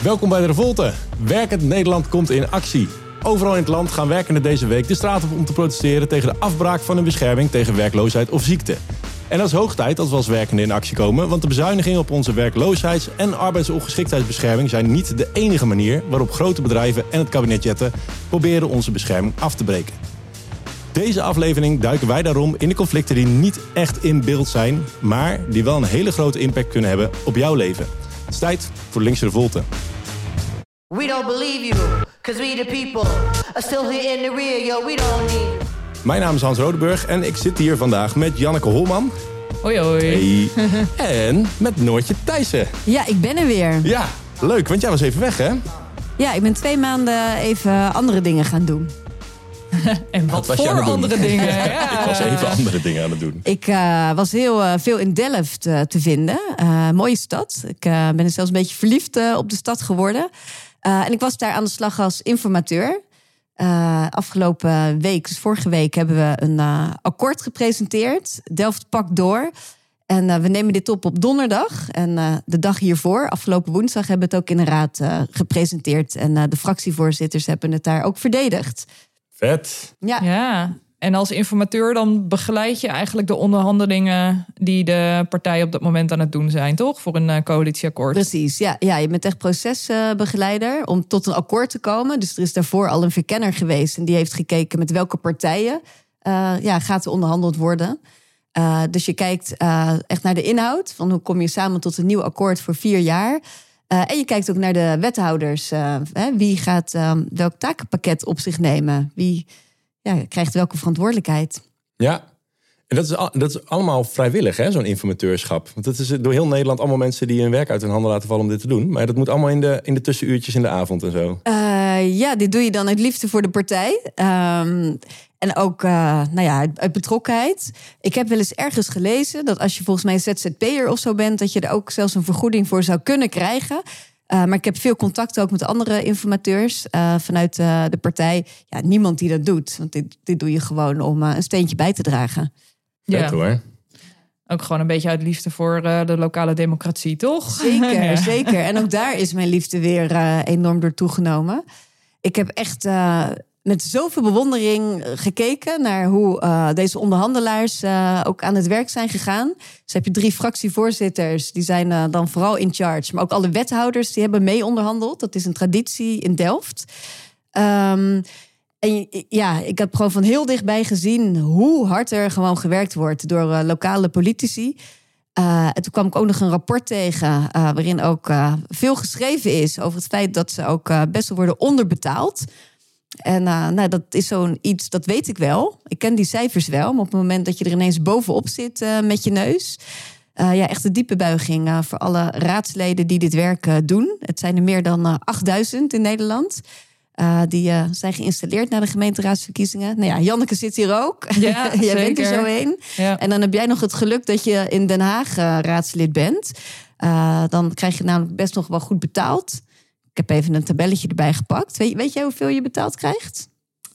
Welkom bij de Revolte. Werkend Nederland komt in actie. Overal in het land gaan werkenden deze week de straat op om te protesteren tegen de afbraak van hun bescherming tegen werkloosheid of ziekte. En dat is hoog tijd dat we als werkenden in actie komen, want de bezuinigingen op onze werkloosheids- en arbeidsongeschiktheidsbescherming zijn niet de enige manier waarop grote bedrijven en het kabinet Jetten proberen onze bescherming af te breken. Deze aflevering duiken wij daarom in de conflicten die niet echt in beeld zijn, maar die wel een hele grote impact kunnen hebben op jouw leven. Het is tijd voor de Linkse Revolte. We don't believe you, cause we the people are still here in the rear, yo, we don't need. Mijn naam is Hans Rodeburg en ik zit hier vandaag met Janneke Holman. Hoi hoi. Hey. En met Noortje Thijssen. Ja, ik ben er weer. Ja, leuk, want jij was even weg, hè? Ja, ik ben 2 maanden even andere dingen gaan doen. En wat was je aan voor het doen? andere dingen? Ja. Ik was even andere dingen aan het doen. Ik was heel veel in Delft te vinden. Mooie stad. Ik ben er zelfs een beetje verliefd op de stad geworden. En ik was daar aan de slag als informateur. Afgelopen week, dus vorige week, hebben we een akkoord gepresenteerd. Delft pakt door. En we nemen dit op donderdag. En de dag hiervoor, afgelopen woensdag, hebben we het ook in de raad gepresenteerd. En de fractievoorzitters hebben het daar ook verdedigd. Vet. Ja. En als informateur dan begeleid je eigenlijk de onderhandelingen die de partijen op dat moment aan het doen zijn, toch? Voor een coalitieakkoord. Precies, ja, je bent echt procesbegeleider om tot een akkoord te komen. Dus er is daarvoor al een verkenner geweest en die heeft gekeken met welke partijen gaat er onderhandeld worden. Dus je kijkt echt naar de inhoud van hoe kom je samen tot een nieuw akkoord voor 4 jaar. En je kijkt ook naar de wethouders. Wie gaat welk takenpakket op zich nemen? Wie krijgt welke verantwoordelijkheid? Ja, en dat is allemaal vrijwillig, hè, zo'n informateurschap. Want het is door heel Nederland allemaal mensen die hun werk uit hun handen laten vallen om dit te doen. Maar dat moet allemaal in de tussenuurtjes in de avond en zo. Dit doe je dan uit liefde voor de partij. En ook uit betrokkenheid. Ik heb wel eens ergens gelezen dat als je volgens mij ZZP'er of zo bent, dat je er ook zelfs een vergoeding voor zou kunnen krijgen. Maar ik heb veel contact ook met andere informateurs vanuit de partij. Ja, niemand die dat doet. Want dit doe je gewoon om een steentje bij te dragen. Vet hoor. Ook gewoon een beetje uit liefde voor de lokale democratie, toch? Zeker, zeker. En ook daar is mijn liefde weer enorm door toegenomen. Ik heb echt met zoveel bewondering gekeken naar hoe deze onderhandelaars ook aan het werk zijn gegaan. Dus heb je 3 fractievoorzitters, die zijn dan vooral in charge. Maar ook alle wethouders, die hebben mee onderhandeld. Dat is een traditie in Delft. Ik heb gewoon van heel dichtbij gezien hoe hard er gewoon gewerkt wordt door lokale politici. En toen kwam ik ook nog een rapport tegen waarin ook veel geschreven is over het feit dat ze ook best wel worden onderbetaald. En dat is zo'n iets, dat weet ik wel. Ik ken die cijfers wel, maar op het moment dat je er ineens bovenop zit met je neus. Echt een diepe buiging voor alle raadsleden die dit werk doen. Het zijn er meer dan 8000 in Nederland. Die zijn geïnstalleerd na de gemeenteraadsverkiezingen. Nou ja, Janneke zit hier ook. Ja, jij zeker. bent er zo een. Ja. En dan heb jij nog het geluk dat je in Den Haag raadslid bent. Dan krijg je namelijk best nog wel goed betaald. Ik heb even een tabelletje erbij gepakt. Weet jij hoeveel je betaald krijgt?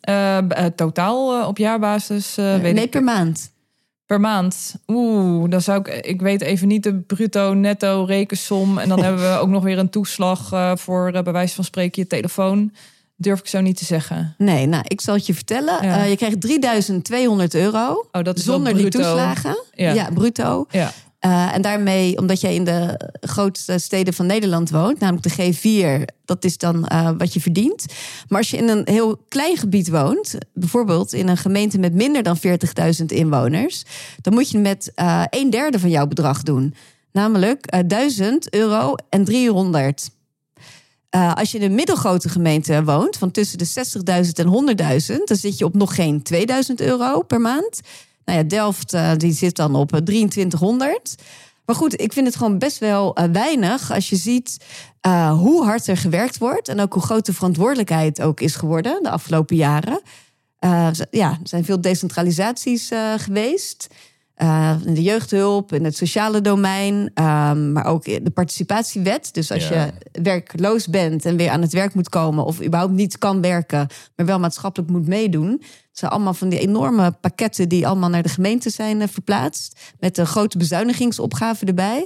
Totaal op jaarbasis? Per maand. Per maand. Dan zou ik weet even niet de bruto, netto rekensom. En dan hebben we ook nog weer een toeslag voor bij wijze van spreken je telefoon. Durf ik zo niet te zeggen. Nee, ik zal het je vertellen. Ja. Je krijgt €3.200. Dat is zonder wel die bruto. toeslagen. Ja. Bruto. Ja. En daarmee, omdat jij in de grootste steden van Nederland woont, namelijk de G4, dat is dan wat je verdient. Maar als je in een heel klein gebied woont, bijvoorbeeld in een gemeente met minder dan 40.000 inwoners, dan moet je met 1/3 van jouw bedrag doen. Namelijk €1.000 en €300. Als je in een middelgrote gemeente woont, van tussen de 60.000 en 100.000, dan zit je op nog geen €2.000 per maand. Nou ja, Delft die zit dan op 2300. Maar goed, ik vind het gewoon best wel weinig als je ziet hoe hard er gewerkt wordt. En ook hoe groot de verantwoordelijkheid ook is geworden de afgelopen jaren. Er zijn veel decentralisaties geweest. In de jeugdhulp, in het sociale domein, maar ook de participatiewet. Dus als je werkloos bent en weer aan het werk moet komen, of überhaupt niet kan werken, maar wel maatschappelijk moet meedoen. Het zijn allemaal van die enorme pakketten die allemaal naar de gemeente zijn verplaatst, met een grote bezuinigingsopgave erbij.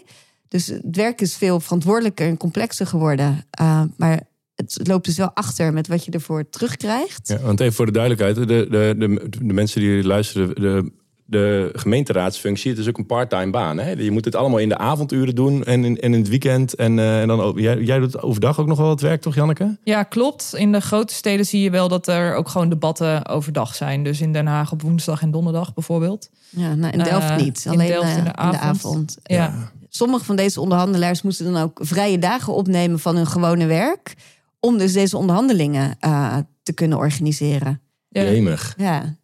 Dus het werk is veel verantwoordelijker en complexer geworden. Maar het loopt dus wel achter met wat je ervoor terugkrijgt. Ja, want even voor de duidelijkheid, de mensen die luisteren, de gemeenteraadsfunctie, het is ook een part-time baan. Hè? Je moet het allemaal in de avonduren doen en in het weekend. En dan jij doet overdag ook nog wel het werk, toch, Janneke? Ja, klopt. In de grote steden zie je wel dat er ook gewoon debatten overdag zijn. Dus in Den Haag op woensdag en donderdag bijvoorbeeld. Ja, nou, in Delft niet. Alleen Delft in de avond. Ja. Sommige van deze onderhandelaars moesten dan ook vrije dagen opnemen van hun gewone werk, om dus deze onderhandelingen te kunnen organiseren. Jemig.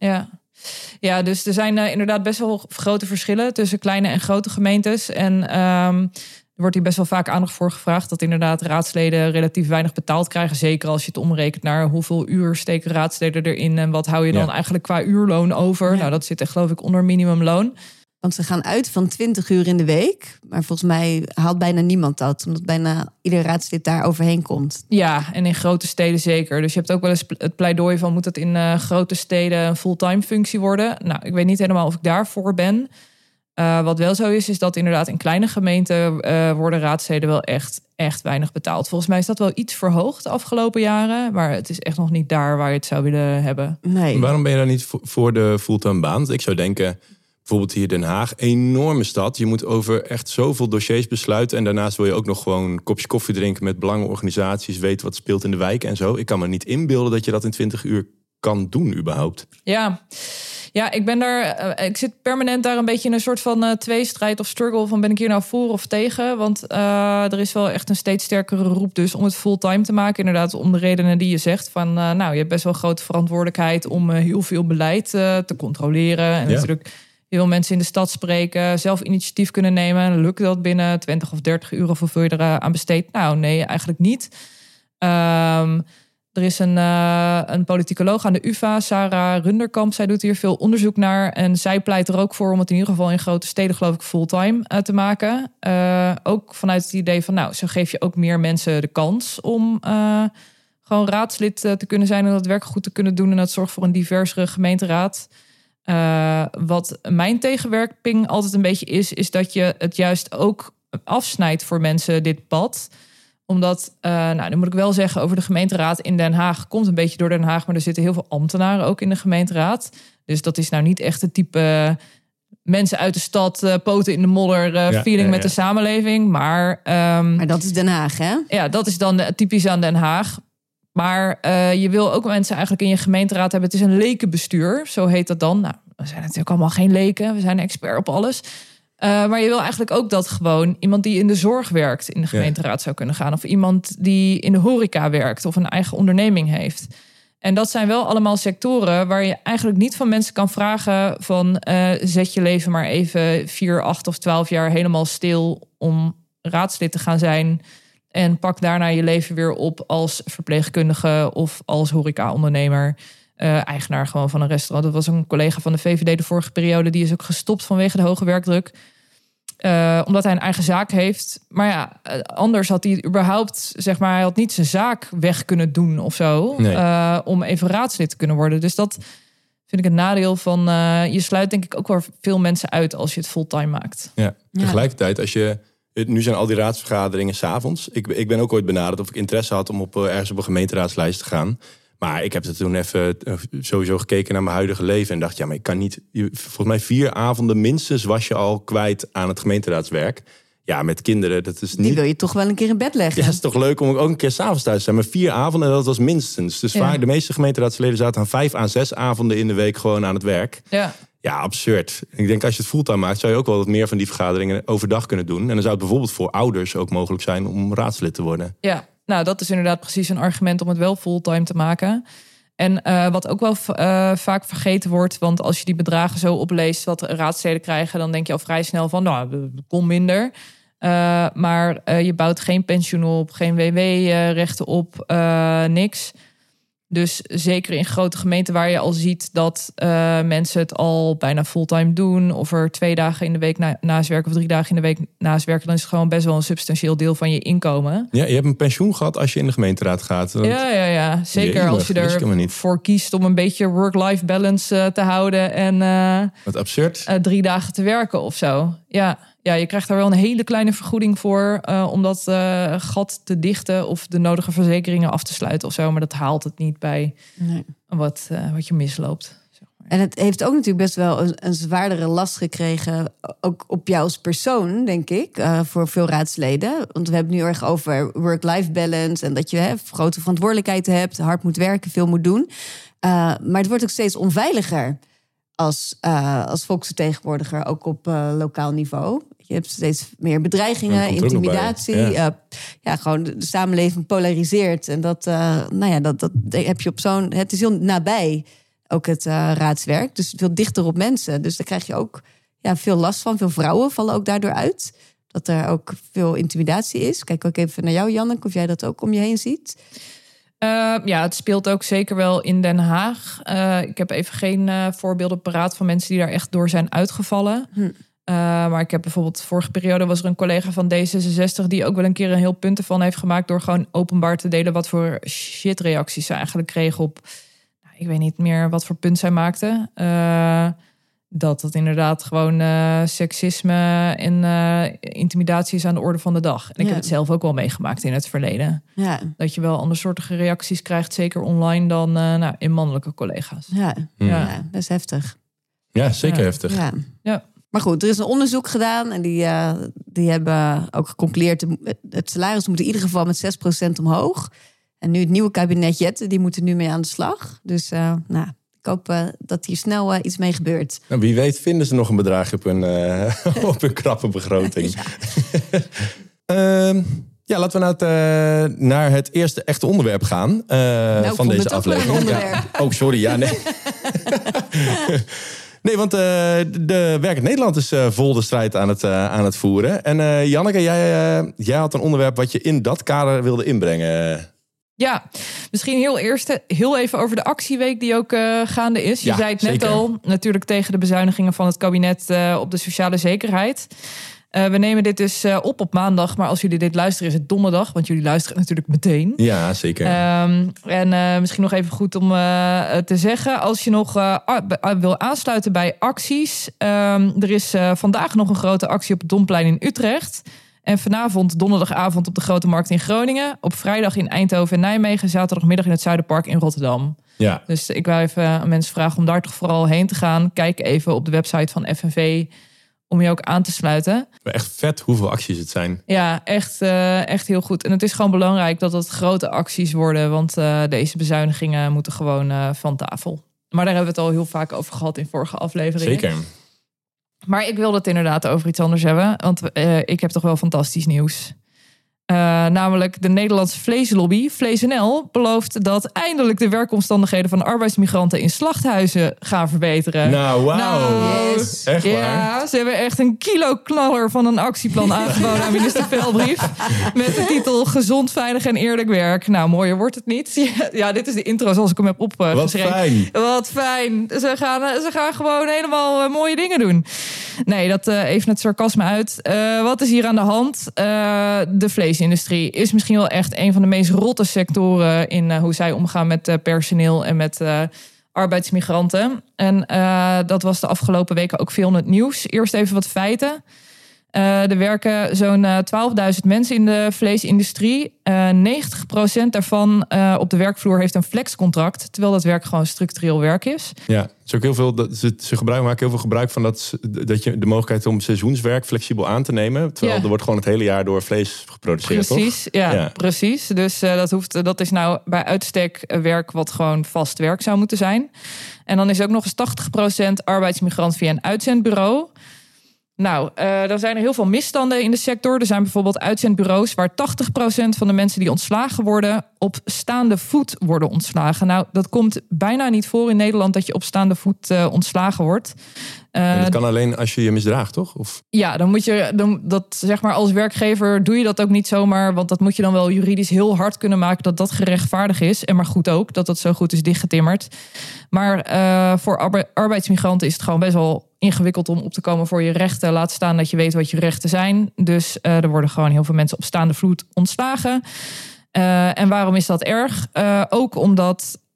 Ja, dus er zijn inderdaad best wel grote verschillen tussen kleine en grote gemeentes. En er wordt hier best wel vaak aandacht voor gevraagd dat inderdaad raadsleden relatief weinig betaald krijgen. Zeker als je het omrekent naar hoeveel uur steken raadsleden erin en wat hou je dan eigenlijk qua uurloon over. Ja. Nou, dat zit echt geloof ik onder minimumloon. Want ze gaan uit van 20 uur in de week. Maar volgens mij haalt bijna niemand dat. Omdat bijna ieder raadslid daar overheen komt. Ja, en in grote steden zeker. Dus je hebt ook wel eens het pleidooi van, moet het in grote steden een fulltime functie worden? Nou, ik weet niet helemaal of ik daarvoor ben. Wat wel zo is dat inderdaad in kleine gemeenten worden raadsleden wel echt weinig betaald. Volgens mij is dat wel iets verhoogd de afgelopen jaren. Maar het is echt nog niet daar waar je het zou willen hebben. Nee. Waarom ben je dan niet voor de fulltime baan? Want ik zou denken, bijvoorbeeld hier Den Haag, enorme stad. Je moet over echt zoveel dossiers besluiten. En daarnaast wil je ook nog gewoon een kopje koffie drinken met belangenorganisaties, weten wat speelt in de wijk en zo. Ik kan me niet inbeelden dat je dat in 20 uur kan doen überhaupt. Ja, ik zit permanent daar een beetje in een soort van tweestrijd of struggle van, ben ik hier nou voor of tegen? Want er is wel echt een steeds sterkere roep dus om het fulltime te maken. Inderdaad, om de redenen die je zegt. Van, je hebt best wel grote verantwoordelijkheid om heel veel beleid te controleren. En natuurlijk heel veel mensen in de stad spreken, zelf initiatief kunnen nemen. Lukt dat binnen 20 of 30 uur of hoeveel je er aan besteedt? Nou, nee, eigenlijk niet. Er is een politicoloog aan de UvA, Sarah Runderkamp. Zij doet hier veel onderzoek naar. En zij pleit er ook voor om het in ieder geval in grote steden, geloof ik, fulltime te maken. Ook vanuit het idee van, zo geef je ook meer mensen de kans om gewoon raadslid te kunnen zijn en dat werk goed te kunnen doen. En dat zorgt voor een diversere gemeenteraad. Wat mijn tegenwerping altijd een beetje is dat je het juist ook afsnijdt voor mensen, dit pad. Omdat, dan moet ik wel zeggen, over de gemeenteraad in Den Haag komt een beetje door Den Haag, maar er zitten heel veel ambtenaren ook in de gemeenteraad. Dus dat is nou niet echt het type mensen uit de stad, poten in de modder, feeling met de samenleving. Maar dat is Den Haag, hè? Ja, dat is dan typisch aan Den Haag. Maar je wil ook mensen eigenlijk in je gemeenteraad hebben. Het is een lekenbestuur, zo heet dat dan. Nou, we zijn natuurlijk allemaal geen leken. We zijn een expert op alles. Maar je wil eigenlijk ook dat gewoon iemand die in de zorg werkt in de gemeenteraad zou kunnen gaan. Of iemand die in de horeca werkt of een eigen onderneming heeft. En dat zijn wel allemaal sectoren waar je eigenlijk niet van mensen kan vragen van zet je leven maar even 4, 8 of 12 jaar helemaal stil om raadslid te gaan zijn. En pak daarna je leven weer op als verpleegkundige of als horeca-ondernemer. Eigenaar gewoon van een restaurant. Dat was een collega van de VVD de vorige periode. Die is ook gestopt vanwege de hoge werkdruk. Omdat hij een eigen zaak heeft. Maar ja, anders had hij überhaupt, zeg maar, hij had niet zijn zaak weg kunnen doen of zo. Nee. Om even raadslid te kunnen worden. Dus dat vind ik het nadeel van, je sluit denk ik ook wel veel mensen uit als je het fulltime maakt. Ja, tegelijkertijd als je, nu zijn al die raadsvergaderingen 's avonds. Ik ben ook ooit benaderd of ik interesse had om ergens op een gemeenteraadslijst te gaan. Maar ik heb er toen even sowieso gekeken naar mijn huidige leven en dacht, maar ik kan niet. Volgens mij 4 avonden minstens was je al kwijt aan het gemeenteraadswerk. Ja, met kinderen, dat is niet. Die wil je toch wel een keer in bed leggen. Ja, het is toch leuk om ook een keer 's avonds thuis te zijn. Maar 4 avonden, dat was minstens. Dus vaak de meeste gemeenteraadsleden zaten aan 5 à 6 avonden in de week gewoon aan het werk. Ja, absurd. Ik denk als je het fulltime maakt, zou je ook wel wat meer van die vergaderingen overdag kunnen doen. En dan zou het bijvoorbeeld voor ouders ook mogelijk zijn om raadslid te worden. Ja. Nou, dat is inderdaad precies een argument om het wel fulltime te maken. En wat ook wel vaak vergeten wordt, want als je die bedragen zo opleest wat raadsleden krijgen, dan denk je al vrij snel van, kon minder. Maar je bouwt geen pensioen op, geen WW-rechten op, niks. Dus zeker in grote gemeenten waar je al ziet dat mensen het al bijna fulltime doen, of er 2 dagen in de week naast werken of 3 dagen in de week naast werken, dan is het gewoon best wel een substantieel deel van je inkomen. Ja, je hebt een pensioen gehad als je in de gemeenteraad gaat. Ja. Zeker als je ervoor kiest om een beetje work-life balance te houden en wat absurd. 3 dagen te werken of zo. Ja, je krijgt daar wel een hele kleine vergoeding voor om dat gat te dichten of de nodige verzekeringen af te sluiten of zo. Maar dat haalt het niet bij wat je misloopt. Zeg maar. En het heeft ook natuurlijk best wel een zwaardere last gekregen, ook op jou als persoon, denk ik, voor veel raadsleden. Want we hebben het nu erg over work-life balance en dat je grote verantwoordelijkheid hebt, hard moet werken, veel moet doen. Maar het wordt ook steeds onveiliger als volksvertegenwoordiger, ook op lokaal niveau. Je hebt steeds meer bedreigingen, intimidatie. Gewoon de samenleving polariseert. En dat heb je op zo'n... Het is heel nabij, ook het raadswerk. Dus veel dichter op mensen. Dus daar krijg je ook veel last van. Veel vrouwen vallen ook daardoor uit. Dat er ook veel intimidatie is. Kijk ook even naar jou, Janneke, of jij dat ook om je heen ziet. Het speelt ook zeker wel in Den Haag. Ik heb even geen voorbeelden paraat van mensen die daar echt door zijn uitgevallen. Maar ik heb bijvoorbeeld vorige periode was er een collega van D66 die ook wel een keer een heel punt ervan heeft gemaakt door gewoon openbaar te delen wat voor shitreacties ze eigenlijk kregen op, ik weet niet meer wat voor punt zij maakte. Dat inderdaad gewoon seksisme en intimidatie is aan de orde van de dag. En ik heb het zelf ook wel meegemaakt in het verleden. Ja. Dat je wel andersoortige reacties krijgt, zeker online, dan in mannelijke collega's. Ja, dat is heftig. Ja, zeker heftig. Ja. Maar goed, er is een onderzoek gedaan en die hebben ook geconcludeerd, het salaris moet in ieder geval met 6% omhoog. En nu het nieuwe kabinet Jette, die moeten nu mee aan de slag. Dus ik hoop dat hier snel iets mee gebeurt. Nou, wie weet vinden ze nog een bedrag op hun krappe begroting. Laten we naar het eerste echte onderwerp gaan van deze aflevering. Sorry. Ja, nee. Nee, want de Werkend Nederland is vol de strijd aan het voeren. En Janneke, jij had een onderwerp wat je in dat kader wilde inbrengen. Ja, misschien heel even over de actieweek die ook gaande is. Je zei het net al, natuurlijk tegen de bezuinigingen van het kabinet op de sociale zekerheid. We nemen dit dus op maandag, maar als jullie dit luisteren is het donderdag, want jullie luisteren natuurlijk meteen. Ja, zeker. En misschien nog even goed om te zeggen, als je nog wil aansluiten bij acties. Er is vandaag nog een grote actie op het Domplein in Utrecht. En vanavond, donderdagavond op de Grote Markt in Groningen. Op vrijdag in Eindhoven en Nijmegen. Zaterdagmiddag in het Zuiderpark in Rotterdam. Ja. Dus ik wou even aan mensen vragen om daar toch vooral heen te gaan. Kijk even op de website van FNV om je ook aan te sluiten. Echt vet hoeveel acties het zijn. Ja, echt heel goed. En het is gewoon belangrijk dat het grote acties worden. Want deze bezuinigingen moeten gewoon van tafel. Maar daar hebben we het al heel vaak over gehad in vorige afleveringen. Zeker. Maar ik wilde het inderdaad over iets anders hebben. Want ik heb toch wel fantastisch nieuws. Namelijk de Nederlandse vleeslobby, VleesNL, belooft dat eindelijk de werkomstandigheden van arbeidsmigranten in slachthuizen gaan verbeteren. Nou, wauw. Yes. Echt waar? Ja, ze hebben echt een kiloknaller van een actieplan aangeboden aan minister Velbrief. Met de titel Gezond, veilig en eerlijk werk. Nou, mooier wordt het niet. Ja, dit is de intro zoals ik hem heb opgeschreven. Wat fijn. Ze gaan gewoon helemaal mooie dingen doen. Nee, dat even het sarcasme uit. Wat is hier aan de hand? De vleesindustrie is misschien wel echt een van de meest rotte sectoren in hoe zij omgaan met personeel en met arbeidsmigranten. En dat was de afgelopen weken ook veel in het nieuws. Eerst even wat feiten. Er werken zo'n 12.000 mensen in de vleesindustrie. 90% daarvan op de werkvloer heeft een flexcontract, terwijl dat werk gewoon structureel werk is. Ja, is ook heel veel. Maken heel veel gebruik van dat je de mogelijkheid om seizoenswerk flexibel aan te nemen. Terwijl er wordt gewoon het hele jaar door vlees geproduceerd. Precies, toch? Ja, precies. Dus dat is nou bij uitstek werk wat gewoon vast werk zou moeten zijn. En dan is ook nog eens 80% arbeidsmigrant via een uitzendbureau. Nou, er zijn er heel veel misstanden in de sector. Er zijn bijvoorbeeld uitzendbureaus waar 80% van de mensen die ontslagen worden op staande voet worden ontslagen. Nou, dat komt bijna niet voor in Nederland dat je op staande voet ontslagen wordt. Dat kan alleen als je je misdraagt, toch? Of? Ja, dan moet je dat zeg maar als werkgever doe je dat ook niet zomaar, want dat moet je dan wel juridisch heel hard kunnen maken dat dat gerechtvaardigd is. En maar goed ook dat dat zo goed is dichtgetimmerd. Maar voor arbeidsmigranten is het gewoon best wel ingewikkeld om op te komen voor je rechten. Laat staan dat je weet wat je rechten zijn. Dus er worden gewoon heel veel mensen op staande voet ontslagen. En waarom is dat erg? Ook omdat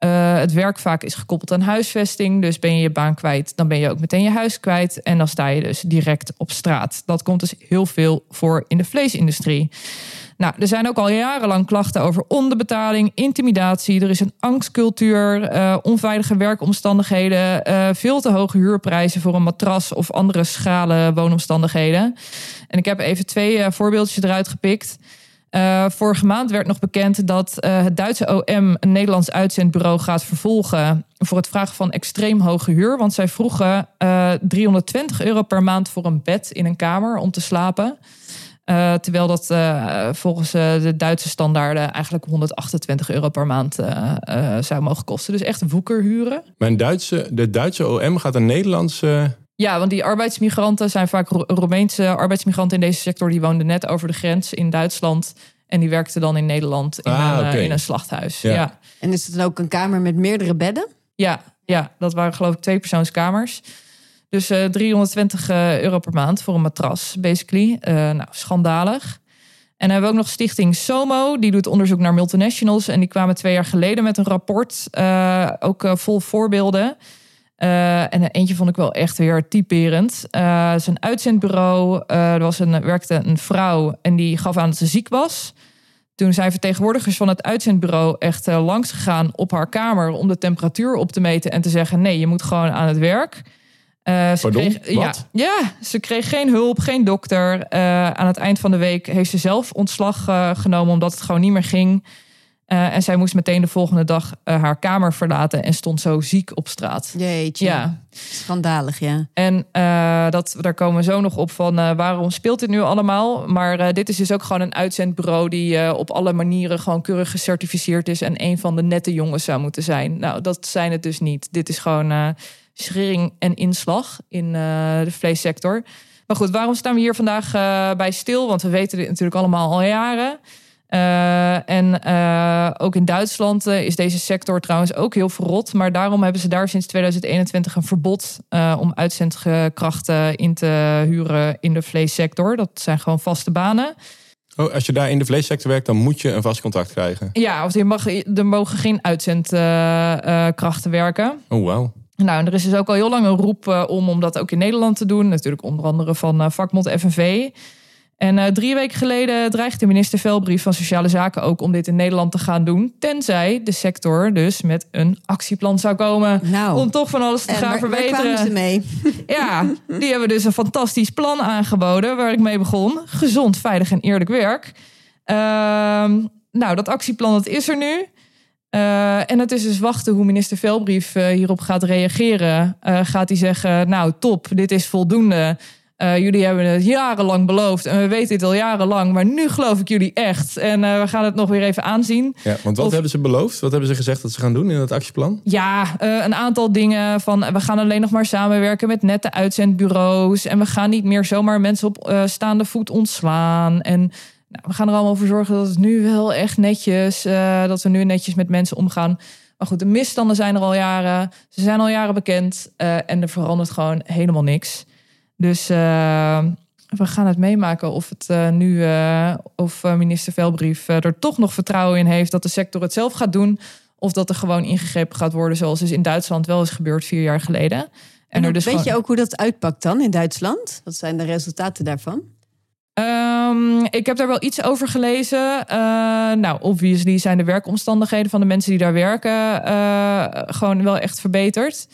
Het werk vaak is gekoppeld aan huisvesting. Dus ben je je baan kwijt, dan ben je ook meteen je huis kwijt. En dan sta je dus direct op straat. Dat komt dus heel veel voor in de vleesindustrie. Nou, er zijn ook al jarenlang klachten over onderbetaling, intimidatie. Er is een angstcultuur, onveilige werkomstandigheden, veel te hoge huurprijzen voor een matras of andere schrale woonomstandigheden. En ik heb even 2 voorbeeldjes eruit gepikt. Vorige maand werd nog bekend dat het Duitse OM een Nederlands uitzendbureau gaat vervolgen voor het vragen van extreem hoge huur. Want zij vroegen €320 per maand voor een bed in een kamer om te slapen. Terwijl dat volgens de Duitse standaarden eigenlijk €128 per maand zou mogen kosten. Dus echt woekerhuren. Maar de Duitse OM gaat een Nederlandse... Ja, want die arbeidsmigranten zijn vaak Roemeense arbeidsmigranten in deze sector. Die woonden net over de grens in Duitsland. En die werkten dan in Nederland in een slachthuis. Ja. En is het dan ook een kamer met meerdere bedden? Ja, dat waren geloof ik 2-persoonskamers. Dus €320 per maand voor een matras, basically. Schandalig. En dan hebben we ook nog stichting SOMO. Die doet onderzoek naar multinationals. En die kwamen 2 jaar geleden met een rapport. Ook vol voorbeelden. En eentje vond ik wel echt weer typerend. Het is een uitzendbureau. Werkte een vrouw en die gaf aan dat ze ziek was. Toen zijn vertegenwoordigers van het uitzendbureau echt langs gegaan op haar kamer om de temperatuur op te meten en te zeggen: nee, je moet gewoon aan het werk. Ze kreeg geen hulp, geen dokter. Aan het eind van de week heeft ze zelf ontslag genomen omdat het gewoon niet meer ging. En zij moest meteen de volgende dag haar kamer verlaten en stond zo ziek op straat. Jeetje, ja. Schandalig, ja. En daar komen we zo nog op van waarom speelt dit nu allemaal? Maar dit is dus ook gewoon een uitzendbureau die op alle manieren gewoon keurig gecertificeerd is en een van de nette jongens zou moeten zijn. Nou, dat zijn het dus niet. Dit is gewoon schering en inslag in de vleessector. Maar goed, waarom staan we hier vandaag bij stil? Want we weten dit natuurlijk allemaal al jaren. Ook in Duitsland is deze sector trouwens ook heel verrot. Maar daarom hebben ze daar sinds 2021 een verbod om uitzendkrachten in te huren in de vleessector. Dat zijn gewoon vaste banen. Oh, als je daar in de vleessector werkt, dan moet je een vast contract krijgen? Ja, of er mogen geen uitzendkrachten werken. Oh, wauw. Nou, en er is dus ook al heel lang een roep om dat ook in Nederland te doen. Natuurlijk onder andere van vakbond FNV. En 3 weken geleden dreigde minister Velbrief van Sociale Zaken ook om dit in Nederland te gaan doen. Tenzij de sector dus met een actieplan zou komen om toch van alles te gaan verbeteren. Waar kwamen ze mee? Ja, die hebben dus een fantastisch plan aangeboden waar ik mee begon. Gezond, veilig en eerlijk werk. Dat actieplan dat is er nu. En het is dus wachten hoe minister Velbrief hierop gaat reageren. Gaat hij zeggen, nou top, dit is voldoende. Jullie hebben het jarenlang beloofd en we weten dit al jarenlang, maar nu geloof ik jullie echt. En we gaan het nog weer even aanzien. Ja, want wat hebben ze beloofd? Wat hebben ze gezegd dat ze gaan doen in het actieplan? Ja, een aantal dingen van we gaan alleen nog maar samenwerken met nette uitzendbureaus en we gaan niet meer zomaar mensen op staande voet ontslaan. En we gaan er allemaal voor zorgen dat het nu wel echt netjes, dat we nu netjes met mensen omgaan. Maar goed, de misstanden zijn er al jaren. Ze zijn al jaren bekend en er verandert gewoon helemaal niks. Dus we gaan het meemaken of het of minister Velbrief er toch nog vertrouwen in heeft dat de sector het zelf gaat doen. Of dat er gewoon ingegrepen gaat worden zoals dus in Duitsland wel is gebeurd 4 jaar geleden. Weet je ook hoe dat uitpakt dan in Duitsland? Wat zijn de resultaten daarvan? Ik heb daar wel iets over gelezen. Obviously zijn de werkomstandigheden van de mensen die daar werken gewoon wel echt verbeterd.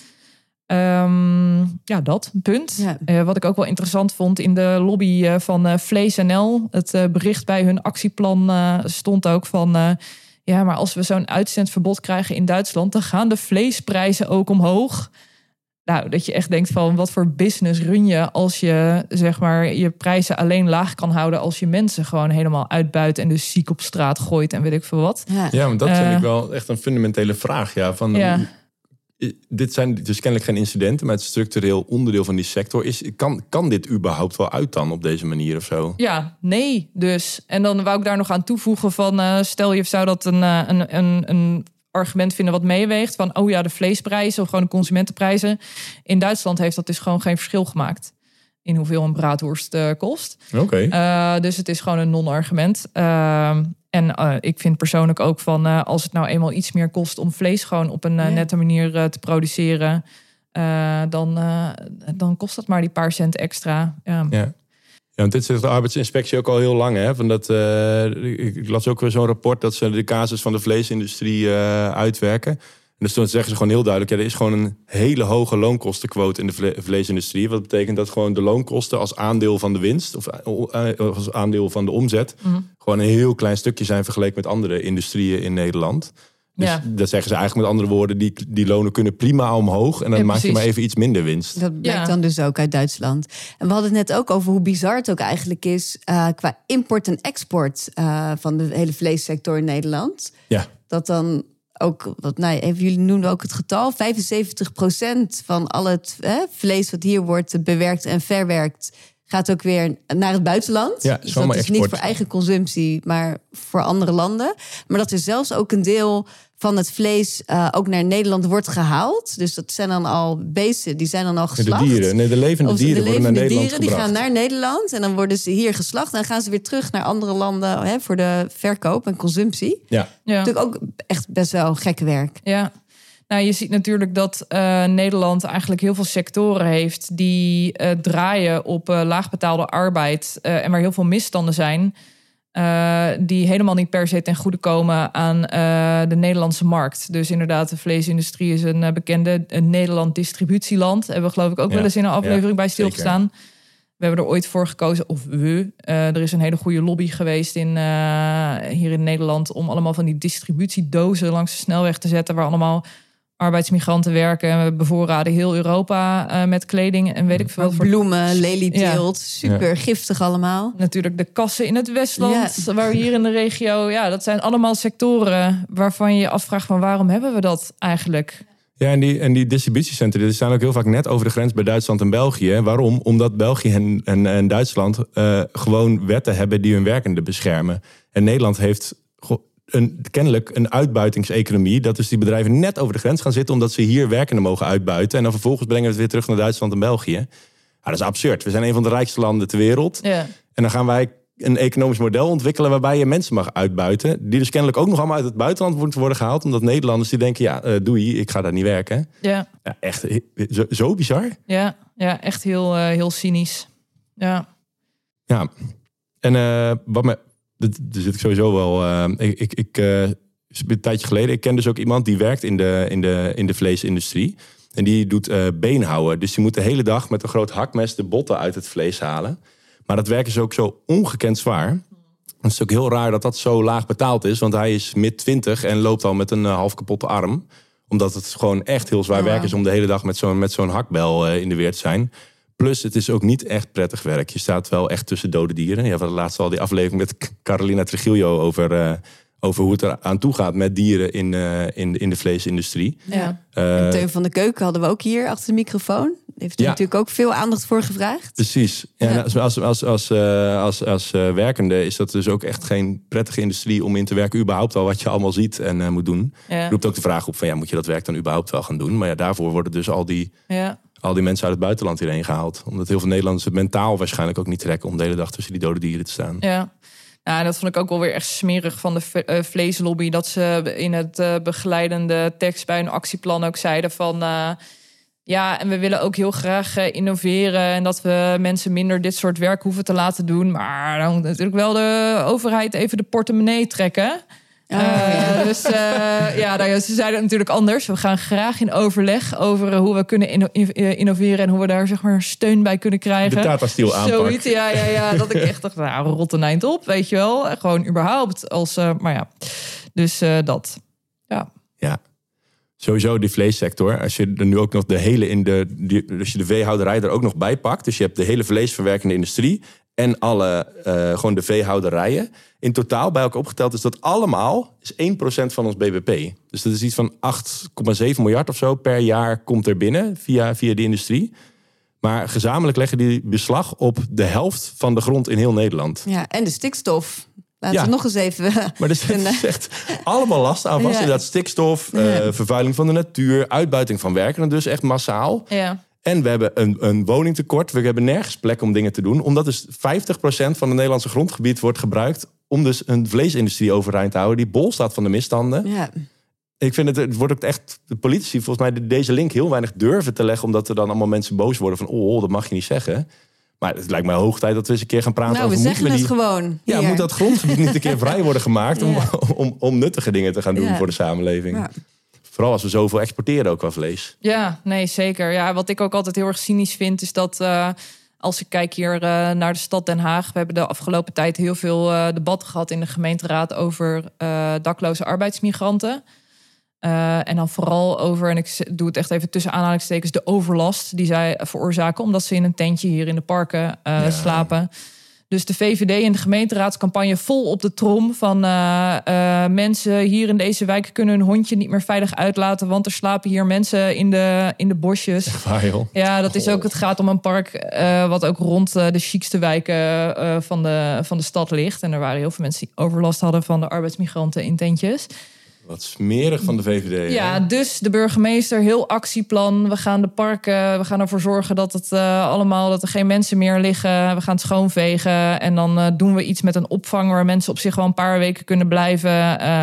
Dat, punt. Ja. Wat ik ook wel interessant vond in de lobby van Vlees.nl. Het bericht bij hun actieplan stond ook van maar als we zo'n uitzendverbod krijgen in Duitsland, dan gaan de vleesprijzen ook omhoog. Nou, dat je echt denkt van wat voor business run je als je zeg maar je prijzen alleen laag kan houden als je mensen gewoon helemaal uitbuit en dus ziek op straat gooit en weet ik veel wat. Ja, want dat vind ik wel echt een fundamentele vraag. Ja, dit zijn dus kennelijk geen incidenten, maar het structureel onderdeel van die sector is. Kan dit überhaupt wel uit dan op deze manier of zo? Ja, nee, dus. En dan wou ik daar nog aan toevoegen van stel je zou dat een argument vinden wat meeweegt van de vleesprijzen of gewoon de consumentenprijzen. In Duitsland heeft dat dus gewoon geen verschil gemaakt in hoeveel een braadworst kost. Oké. Dus het is gewoon een non-argument. En ik vind persoonlijk ook van... als het nou eenmaal iets meer kost om vlees gewoon op een nette manier te produceren... dan kost dat maar die paar cent extra. Ja, want dit zegt de arbeidsinspectie ook al heel lang. Hè? Van dat, ik las ook weer zo'n rapport dat ze de casus van de vleesindustrie uitwerken. En dus toen zeggen ze gewoon heel duidelijk... er is gewoon een hele hoge loonkostenquote in de vleesindustrie. Wat betekent dat gewoon de loonkosten als aandeel van de winst... of als aandeel van de omzet... gewoon een heel klein stukje zijn vergeleken met andere industrieën in Nederland... Dus dat zeggen ze eigenlijk met andere woorden... die lonen kunnen prima omhoog... en dan maak je maar even iets minder winst. Dat blijkt dan dus ook uit Duitsland. En we hadden het net ook over hoe bizar het ook eigenlijk is... qua import en export van de hele vleessector in Nederland. Ja. Dat dan ook, jullie noemden ook het getal... 75% van al het vlees wat hier wordt bewerkt en verwerkt... gaat ook weer naar het buitenland. Ja, dus dat is niet voor eigen consumptie, maar voor andere landen. Maar dat er zelfs ook een deel van het vlees ook naar Nederland wordt gehaald. Dus dat zijn dan al beesten, die zijn dan al geslacht. De levende dieren worden naar Nederland gebracht. Die gaan naar Nederland en dan worden ze hier geslacht... en dan gaan ze weer terug naar andere landen voor de verkoop en consumptie. Ja. Natuurlijk ook echt best wel gekke werk. Ja. Nou, je ziet natuurlijk dat Nederland eigenlijk heel veel sectoren heeft... die draaien op laagbetaalde arbeid... en waar heel veel misstanden zijn... die helemaal niet per se ten goede komen aan de Nederlandse markt. Dus inderdaad, de vleesindustrie is een bekende Nederland distributieland. Hebben we geloof ik ook wel eens in een aflevering bij stilgestaan. Zeker. We hebben er ooit voor gekozen, er is een hele goede lobby geweest hier in Nederland... om allemaal van die distributiedozen langs de snelweg te zetten... waar allemaal arbeidsmigranten werken. We bevoorraden heel Europa met kleding en weet ik veel. Bloemen, lelieteelt, super giftig allemaal. Natuurlijk de kassen in het Westland, waar we hier in de regio... dat zijn allemaal sectoren waarvan je je afvraagt... van waarom hebben we dat eigenlijk? Ja, en die distributiecentra die staan ook heel vaak net over de grens bij Duitsland en België. Waarom? Omdat België en Duitsland gewoon wetten hebben die hun werkenden beschermen. En Nederland heeft kennelijk een uitbuitingseconomie. Dat dus die bedrijven net over de grens gaan zitten... omdat ze hier werkenden mogen uitbuiten. En dan vervolgens brengen we het weer terug naar Duitsland en België. Dat is absurd. We zijn een van de rijkste landen ter wereld. Ja. En dan gaan wij een economisch model ontwikkelen... waarbij je mensen mag uitbuiten. Die dus kennelijk ook nog allemaal uit het buitenland moeten worden gehaald. Omdat Nederlanders die denken, doei, ik ga daar niet werken. Ja echt zo bizar. Ja, echt heel cynisch. Ja. En wat me... Daar zit ik sowieso wel... een tijdje geleden... Ik ken dus ook iemand die werkt in de vleesindustrie. En die doet beenhouwen. Dus die moet de hele dag met een groot hakmes... de botten uit het vlees halen. Maar dat werk is ook zo ongekend zwaar. Het is ook heel raar dat dat zo laag betaald is. Want hij is mid-20 en loopt al met een half kapotte arm. Omdat het gewoon echt heel zwaar werk is... om de hele dag met zo'n hakbel in de weer te zijn... Plus, het is ook niet echt prettig werk. Je staat wel echt tussen dode dieren. Je had laatst al die aflevering met Carolina Trujillo... over hoe het er aan toe gaat met dieren in de vleesindustrie. Ja. En Teun van de Keuken hadden we ook hier achter de microfoon. Heeft er natuurlijk ook veel aandacht voor gevraagd. Precies. Ja. Als werkende is dat dus ook echt geen prettige industrie... om in te werken, überhaupt al wat je allemaal ziet en moet doen. Ja. Roept ook de vraag op van moet je dat werk dan überhaupt wel gaan doen? Maar daarvoor worden dus al die mensen uit het buitenland hierheen gehaald. Omdat heel veel Nederlanders het mentaal waarschijnlijk ook niet trekken... om de hele dag tussen die dode dieren te staan. Ja. Nou, dat vond ik ook wel weer echt smerig van de vleeslobby... dat ze in het begeleidende tekst bij een actieplan ook zeiden van... en we willen ook heel graag innoveren... en dat we mensen minder dit soort werk hoeven te laten doen. Maar dan moet natuurlijk wel de overheid even de portemonnee trekken... ze zeiden het natuurlijk anders. We gaan graag in overleg over hoe we kunnen innoveren... en hoe we daar zeg maar steun bij kunnen krijgen. De Tata Steel aanpak. Zoiets, dat ik echt dacht, rot een eind op, weet je wel. Gewoon überhaupt. Dus dat. Ja. Sowieso die vleessector. Als je er nu ook nog als je de veehouderij er ook nog bij pakt... dus je hebt de hele vleesverwerkende industrie... en gewoon de veehouderijen. In totaal, bij elkaar opgeteld, is dat allemaal is 1% van ons bbp. Dus dat is iets van 8,7 miljard of zo per jaar komt er binnen via die industrie. Maar gezamenlijk leggen die beslag op de helft van de grond in heel Nederland. Ja, en de stikstof. Laten we nog eens even... Maar er zit echt allemaal last aan vast. Inderdaad, stikstof, vervuiling van de natuur... uitbuiting van werkenden dus echt massaal. Ja. En we hebben een woningtekort. We hebben nergens plek om dingen te doen. Omdat dus 50% van het Nederlandse grondgebied wordt gebruikt... om dus een vleesindustrie overeind te houden die bol staat van de misstanden. Ja. Ik vind het wordt ook echt, de politici volgens mij deze link heel weinig durven te leggen, omdat er dan allemaal mensen boos worden van, dat mag je niet zeggen. Maar het lijkt mij hoog tijd dat we eens een keer gaan praten over... we zeggen het gewoon. Ja, hier. moet dat grondgebied niet een keer vrij worden gemaakt om nuttige dingen te gaan doen voor de samenleving. Ja. Vooral als we zoveel exporteren ook qua vlees. Ja, nee, zeker. Ja, wat ik ook altijd heel erg cynisch vind, is dat als ik kijk hier naar de stad Den Haag, we hebben de afgelopen tijd heel veel debatten gehad in de gemeenteraad over dakloze arbeidsmigranten. En dan vooral over, en ik doe het echt even tussen aanhalingstekens, de overlast die zij veroorzaken, omdat ze in een tentje hier in de parken slapen. Dus de VVD en de gemeenteraadscampagne vol op de trom van mensen hier in deze wijk kunnen hun hondje niet meer veilig uitlaten, want er slapen hier mensen in de bosjes. Waar, joh? Ja, dat is ook, het gaat om een park wat ook rond de chicste wijken van de stad ligt. En er waren heel veel mensen die overlast hadden van de arbeidsmigranten in tentjes. Wat smerig van de VVD. Ja, dus de burgemeester, heel actieplan. We gaan de parken, we gaan ervoor zorgen dat het dat er geen mensen meer liggen. We gaan het schoonvegen. En dan doen we iets met een opvang waar mensen op zich wel een paar weken kunnen blijven.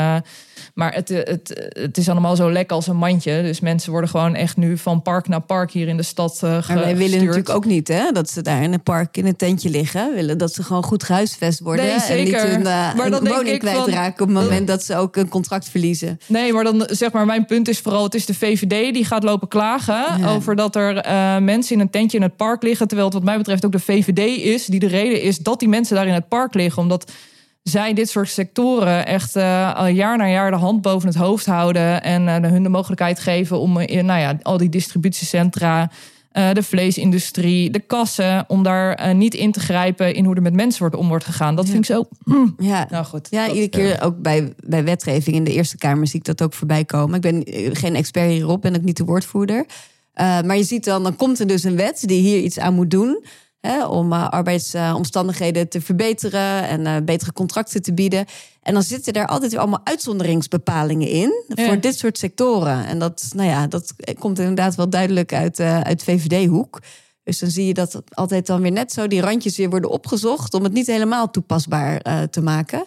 Maar het is allemaal zo lek als een mandje. Dus mensen worden gewoon echt nu van park naar park hier in de stad Maar wij willen natuurlijk ook niet dat ze daar in een park in een tentje liggen. We willen dat ze gewoon goed gehuisvest worden. Nee, zeker. En niet hun woning kwijtraken op het moment dat ze ook een contract verliezen. Nee, maar dan zeg maar, mijn punt is vooral, het is de VVD die gaat lopen klagen over dat er mensen in een tentje in het park liggen. Terwijl het wat mij betreft ook de VVD is die de reden is dat die mensen daar in het park liggen. Omdat zij dit soort sectoren echt al jaar na jaar de hand boven het hoofd houden en hun de mogelijkheid geven om al die distributiecentra, de vleesindustrie, de kassen, om daar niet in te grijpen in hoe er met mensen wordt gegaan. Dat vind ik zo. Ja, nou goed. Ja, iedere keer ook bij wetgeving in de Eerste Kamer zie ik dat ook voorbij komen. Ik ben geen expert hierop, ben ook niet de woordvoerder. Maar je ziet dan komt er dus een wet die hier iets aan moet doen. Om arbeidsomstandigheden te verbeteren en betere contracten te bieden. En dan zitten er altijd weer allemaal uitzonderingsbepalingen in voor dit soort sectoren. En dat komt inderdaad wel duidelijk uit VVD-hoek. Dus dan zie je dat altijd dan weer net zo die randjes weer worden opgezocht om het niet helemaal toepasbaar te maken.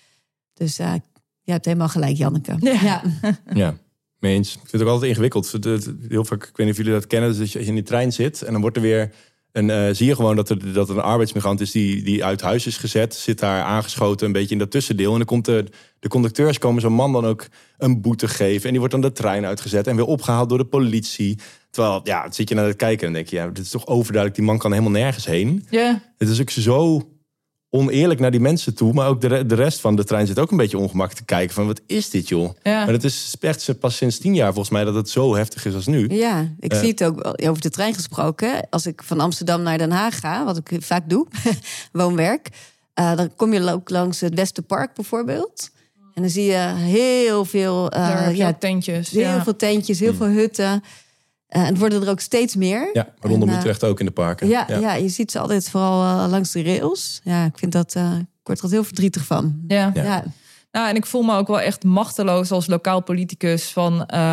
Dus je hebt helemaal gelijk, Janneke. Ja. Mee eens. Ik vind het ook altijd ingewikkeld. Heel vaak, ik weet niet of jullie dat kennen, dus als je in die trein zit en dan wordt er weer... En zie je gewoon dat er een arbeidsmigrant is die uit huis is gezet. Zit daar aangeschoten een beetje in dat tussendeel. En dan komt de conducteurs komen zo'n man dan ook een boete geven. En die wordt dan de trein uitgezet en weer opgehaald door de politie. Terwijl, dan zit je naar het kijken en dan denk je... dit is toch overduidelijk, die man kan helemaal nergens heen. Yeah. Het is ook zo oneerlijk naar die mensen toe. Maar ook de rest van de trein zit ook een beetje ongemakkelijk te kijken. Van wat is dit, joh? Ja. Maar het is echt pas sinds 10 jaar volgens mij dat het zo heftig is als nu. Ja, ik zie het ook over de trein gesproken. Als ik van Amsterdam naar Den Haag ga, wat ik vaak doe, woonwerk. Dan kom je ook langs het Westerpark bijvoorbeeld. En dan zie je heel veel tentjes. Heel veel tentjes, heel veel hutten. En het worden er ook steeds meer. Ja, rondom Utrecht ook in de parken. Ja, je ziet ze altijd vooral langs de rails. Ja, ik vind dat, ik word er altijd heel verdrietig van. Ja. Nou, en ik voel me ook wel echt machteloos als lokaal politicus van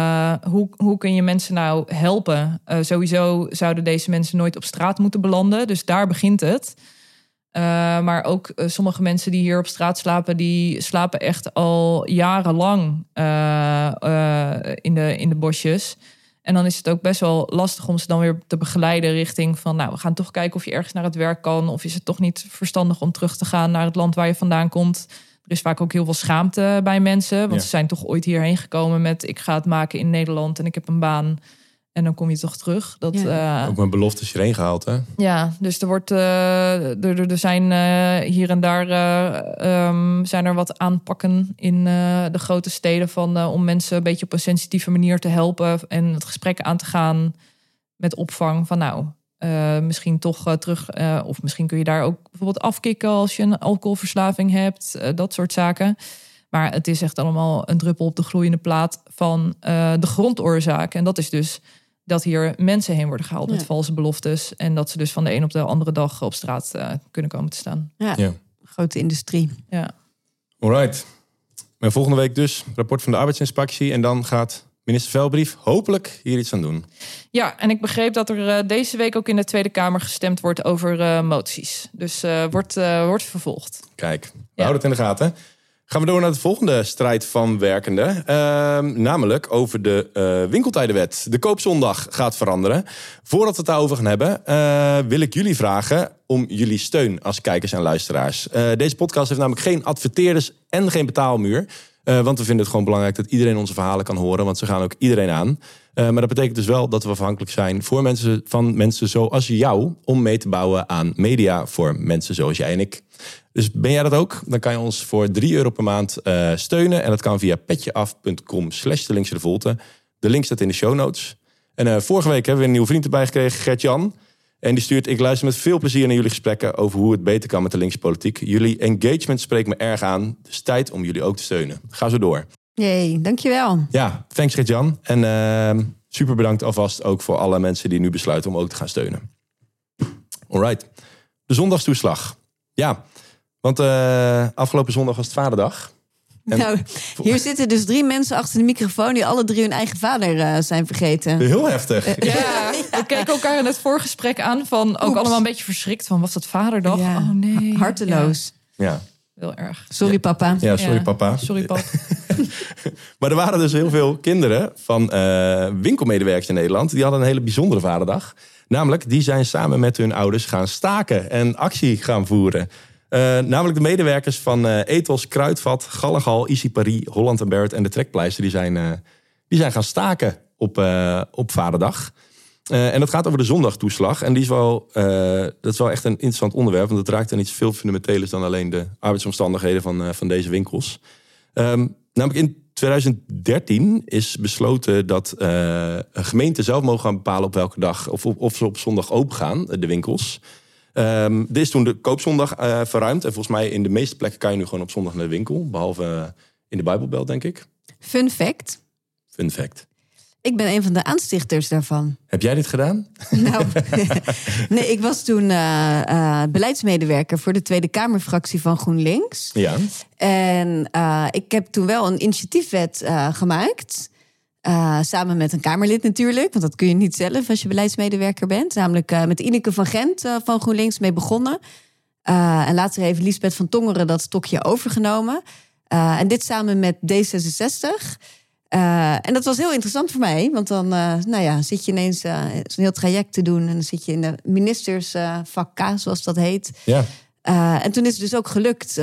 hoe kun je mensen nou helpen? Sowieso zouden deze mensen nooit op straat moeten belanden. Dus daar begint het. Maar ook sommige mensen die hier op straat slapen, die slapen echt al jarenlang in de bosjes. En dan is het ook best wel lastig om ze dan weer te begeleiden richting van... we gaan toch kijken of je ergens naar het werk kan. Of is het toch niet verstandig om terug te gaan naar het land waar je vandaan komt. Er is vaak ook heel veel schaamte bij mensen. Want ze zijn toch ooit hierheen gekomen met... ik ga het maken in Nederland en ik heb een baan. En dan kom je toch terug. Ook met beloftes hierheen gehaald, hè? Ja, dus er zijn hier en daar zijn er wat aanpakken in de grote steden om mensen een beetje op een sensitieve manier te helpen en het gesprek aan te gaan met opvang van misschien toch terug of misschien kun je daar ook bijvoorbeeld afkicken als je een alcoholverslaving hebt, dat soort zaken. Maar het is echt allemaal een druppel op de gloeiende plaat van de grondoorzaak. En dat is dus dat hier mensen heen worden gehaald met valse beloftes. En dat ze dus van de een op de andere dag op straat kunnen komen te staan. Ja. Grote industrie. Ja. Alright. En volgende week dus rapport van de arbeidsinspectie. En dan gaat minister Velbrief hopelijk hier iets aan doen. Ja, en ik begreep dat er deze week ook in de Tweede Kamer gestemd wordt over moties. Dus wordt vervolgd. Kijk, we houden het in de gaten. Gaan we door naar de volgende strijd van werkenden. Namelijk over de winkeltijdenwet. De koopzondag gaat veranderen. Voordat we het daarover gaan hebben, wil ik jullie vragen om jullie steun als kijkers en luisteraars. Deze podcast heeft namelijk geen adverteerders en geen betaalmuur. Want we vinden het gewoon belangrijk dat iedereen onze verhalen kan horen. Want ze gaan ook iedereen aan. Maar dat betekent dus wel dat we afhankelijk zijn van mensen zoals jou om mee te bouwen aan media voor mensen zoals jij en ik. Dus ben jij dat ook? Dan kan je ons voor €3 per maand steunen. En dat kan via petjeaf.com/de-linkse-de-volte. De link staat in de show notes. En vorige week hebben we een nieuwe vriend erbij gekregen, Gert-Jan. En die stuurt: ik luister met veel plezier naar jullie gesprekken over hoe het beter kan met de linkse politiek. Jullie engagement spreekt me erg aan. Dus tijd om jullie ook te steunen. Ga zo door. Jee, dankjewel. Ja, thanks Gert-Jan. En super bedankt alvast ook voor alle mensen die nu besluiten om ook te gaan steunen. Alright. De zondagstoeslag. Ja, want afgelopen zondag was het Vaderdag. En Nou, hier zitten dus 3 mensen achter de microfoon die alle 3 hun eigen vader zijn vergeten. heel heftig. Ja, we keken elkaar in het voorgesprek aan van ook allemaal een beetje verschrikt van was dat Vaderdag? Ja. Oh nee. Harteloos. Ja, Heel erg. Sorry papa. ja sorry Ja. papa. Sorry pap. Maar er waren dus heel veel kinderen van winkelmedewerkers in Nederland. Die hadden een hele bijzondere Vaderdag. Namelijk, die zijn samen met hun ouders gaan staken en actie gaan voeren. Namelijk de medewerkers van Ethos, Kruidvat, Gallengal, Easy Paris, Holland & Barrett en de Trekpleister. Die zijn gaan staken op Vaderdag. En dat gaat over de zondagtoeslag. En die is dat is wel echt een interessant onderwerp. Want het raakt aan iets veel fundamentelers dan alleen de arbeidsomstandigheden van deze winkels. Namelijk in 2013 is besloten dat gemeenten zelf mogen gaan bepalen op welke dag of ze op zondag open gaan, de winkels. Er is toen de koopzondag verruimd. En volgens mij in de meeste plekken kan je nu gewoon op zondag naar de winkel. Behalve in de Bijbelbelt, denk ik. Fun fact. Fun fact. Ik ben een van de aanstichters daarvan. Heb jij dit gedaan? Nou, nee, ik was toen beleidsmedewerker voor de Tweede Kamerfractie van GroenLinks. Ja. En ik heb toen wel een initiatiefwet gemaakt. Samen met een Kamerlid natuurlijk. Want dat kun je niet zelf als je beleidsmedewerker bent. Namelijk met Ineke van Gent van GroenLinks mee begonnen. En later heeft Liesbeth van Tongeren dat stokje overgenomen. En dit samen met D66. En dat was heel interessant voor mij. Want dan zit je ineens zo'n heel traject te doen. En dan zit je in de ministersvak K, zoals dat heet. Ja. En toen is het dus ook gelukt,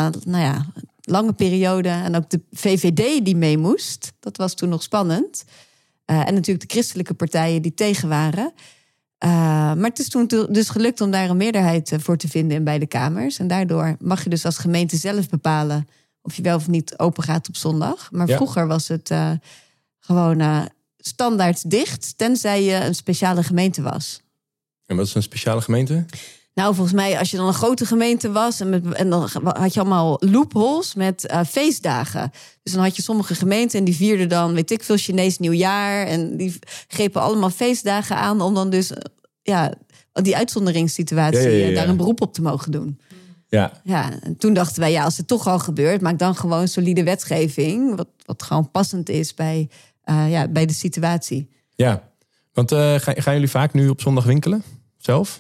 lange periode. En ook de VVD die mee moest. Dat was toen nog spannend. En natuurlijk de christelijke partijen die tegen waren. Maar het is toen dus gelukt om daar een meerderheid voor te vinden in beide kamers. En daardoor mag je dus als gemeente zelf bepalen of je wel of niet open gaat op zondag. Maar vroeger was het gewoon standaard dicht, tenzij je een speciale gemeente was. En wat is een speciale gemeente? Nou, volgens mij, als je dan een grote gemeente was en dan had je allemaal loopholes met feestdagen. Dus dan had je sommige gemeenten en die vierden dan, weet ik veel, Chinees nieuwjaar. En die grepen allemaal feestdagen aan om dan dus die uitzonderingssituatie daar een beroep op te mogen doen. Ja, en toen dachten wij, als het toch al gebeurt, maak dan gewoon solide wetgeving. Wat gewoon passend is bij de situatie. Ja, want gaan jullie vaak nu op zondag winkelen? Zelf?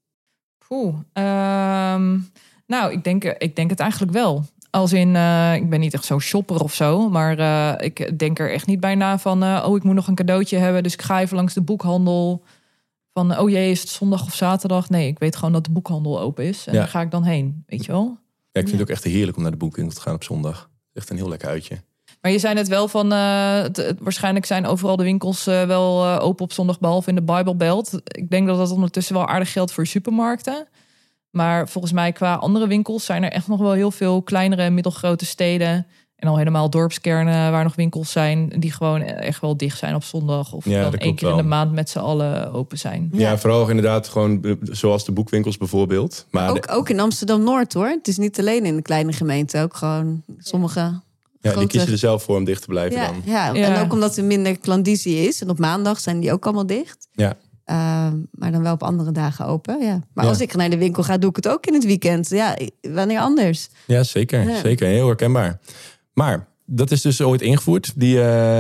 Ik denk het eigenlijk wel. Als in, ik ben niet echt zo shopper of zo. Maar ik denk er echt niet bij na van, ik moet nog een cadeautje hebben. Dus ik ga even langs de boekhandel. Van, oh jee, is het zondag of zaterdag? Nee, ik weet gewoon dat de boekhandel open is. En daar ga ik dan heen, weet je wel? Ja, ik vind het ook echt heerlijk om naar de boekwinkel te gaan op zondag. Echt een heel lekker uitje. Maar je zei net wel van, waarschijnlijk zijn overal de winkels wel open op zondag, behalve in de Bijbelbelt. Ik denk dat dat ondertussen wel aardig geldt voor supermarkten. Maar volgens mij qua andere winkels zijn er echt nog wel heel veel kleinere en middelgrote steden. En al helemaal dorpskernen waar nog winkels zijn die gewoon echt wel dicht zijn op zondag. Of dan 1 keer in de maand met z'n allen open zijn. Ja, vooral inderdaad gewoon zoals de boekwinkels bijvoorbeeld. Maar ook in Amsterdam-Noord hoor. Het is niet alleen in de kleine gemeente. Ook gewoon sommige... Ja, die kiezen er zelf voor om dicht te blijven dan. Ja, en ook omdat er minder klandizie is. En op maandag zijn die ook allemaal dicht. Ja. Maar dan wel op andere dagen open. Ja. Maar als ik naar de winkel ga, doe ik het ook in het weekend. Ja, wanneer anders? Ja, zeker. Ja. Zeker. Heel herkenbaar. Maar dat is dus ooit ingevoerd,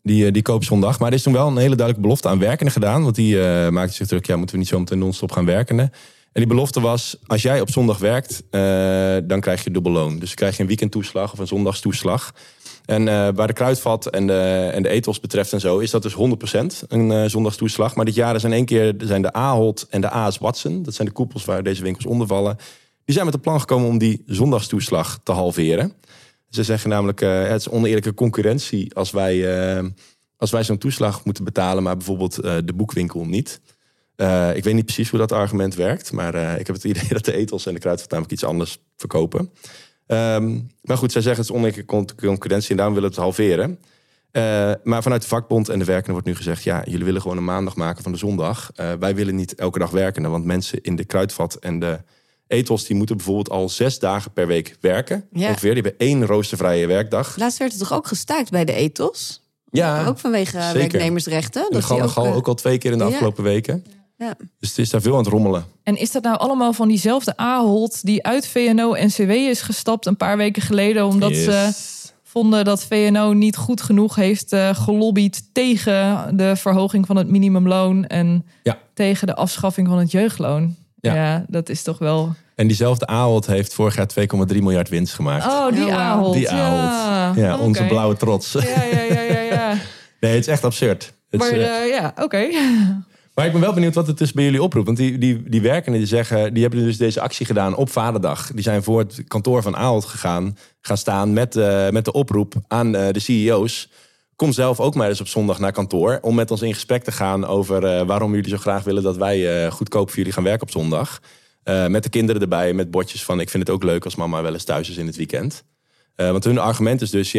die koopzondag. Maar er is toen wel een hele duidelijke belofte aan werkenden gedaan. Want die maakte zich druk, moeten we niet zo meteen non-stop gaan werken. En die belofte was, als jij op zondag werkt, dan krijg je dubbel loon. Dus dan krijg je een weekendtoeslag of een zondagstoeslag. En waar de kruidvat en de ethos betreft en zo, is dat dus 100% een zondagstoeslag. Maar dit jaar zijn 1 keer de Ahold en de A.S. Watson. Dat zijn de koepels waar deze winkels onder vallen. Die zijn met een plan gekomen om die zondagstoeslag te halveren. Ze zeggen namelijk, het is oneerlijke concurrentie als wij zo'n toeslag moeten betalen, maar bijvoorbeeld de boekwinkel niet. Ik weet niet precies hoe dat argument werkt, maar ik heb het idee dat de ethos en de kruidvat namelijk iets anders verkopen. Maar goed, zij zeggen het is oneerlijke concurrentie en daarom willen we het halveren. Maar vanuit de vakbond en de werkenden wordt nu gezegd, jullie willen gewoon een maandag maken van de zondag. Wij willen niet elke dag werken, want mensen in de kruidvat en de ethos die moeten bijvoorbeeld al 6 dagen per week werken. Ja. Ongeveer, die hebben 1 roostervrije werkdag. Laatst werd het toch ook gestaakt bij de ethos? Ja, ook vanwege zeker. werknemersrechten. En de Gallengal ook al 2 keer in de afgelopen weken. Ja. Dus het is daar veel aan het rommelen. En is dat nou allemaal van diezelfde Ahold die uit VNO-NCW is gestapt een paar weken geleden, omdat ze vonden dat VNO niet goed genoeg heeft gelobbyd tegen de verhoging van het minimumloon en tegen de afschaffing van het jeugdloon? Ja, dat is toch wel... En diezelfde Ahold heeft vorig jaar 2,3 miljard winst gemaakt. Oh, die Ahold. Die Ahold. Ja, onze blauwe trots. Ja. Nee, het is echt absurd. Oké. Maar ik ben wel benieuwd wat het dus bij jullie oproept. Want die werkenden die zeggen, die hebben dus deze actie gedaan op Vaderdag. Die zijn voor het kantoor van Ahold gaan staan met de oproep aan de CEO's. Kom zelf ook maar eens op zondag naar kantoor om met ons in gesprek te gaan over waarom jullie zo graag willen dat wij goedkoop voor jullie gaan werken op zondag. Met de kinderen erbij, met bordjes van ik vind het ook leuk als mama wel eens thuis is in het weekend. Want hun argument is dus,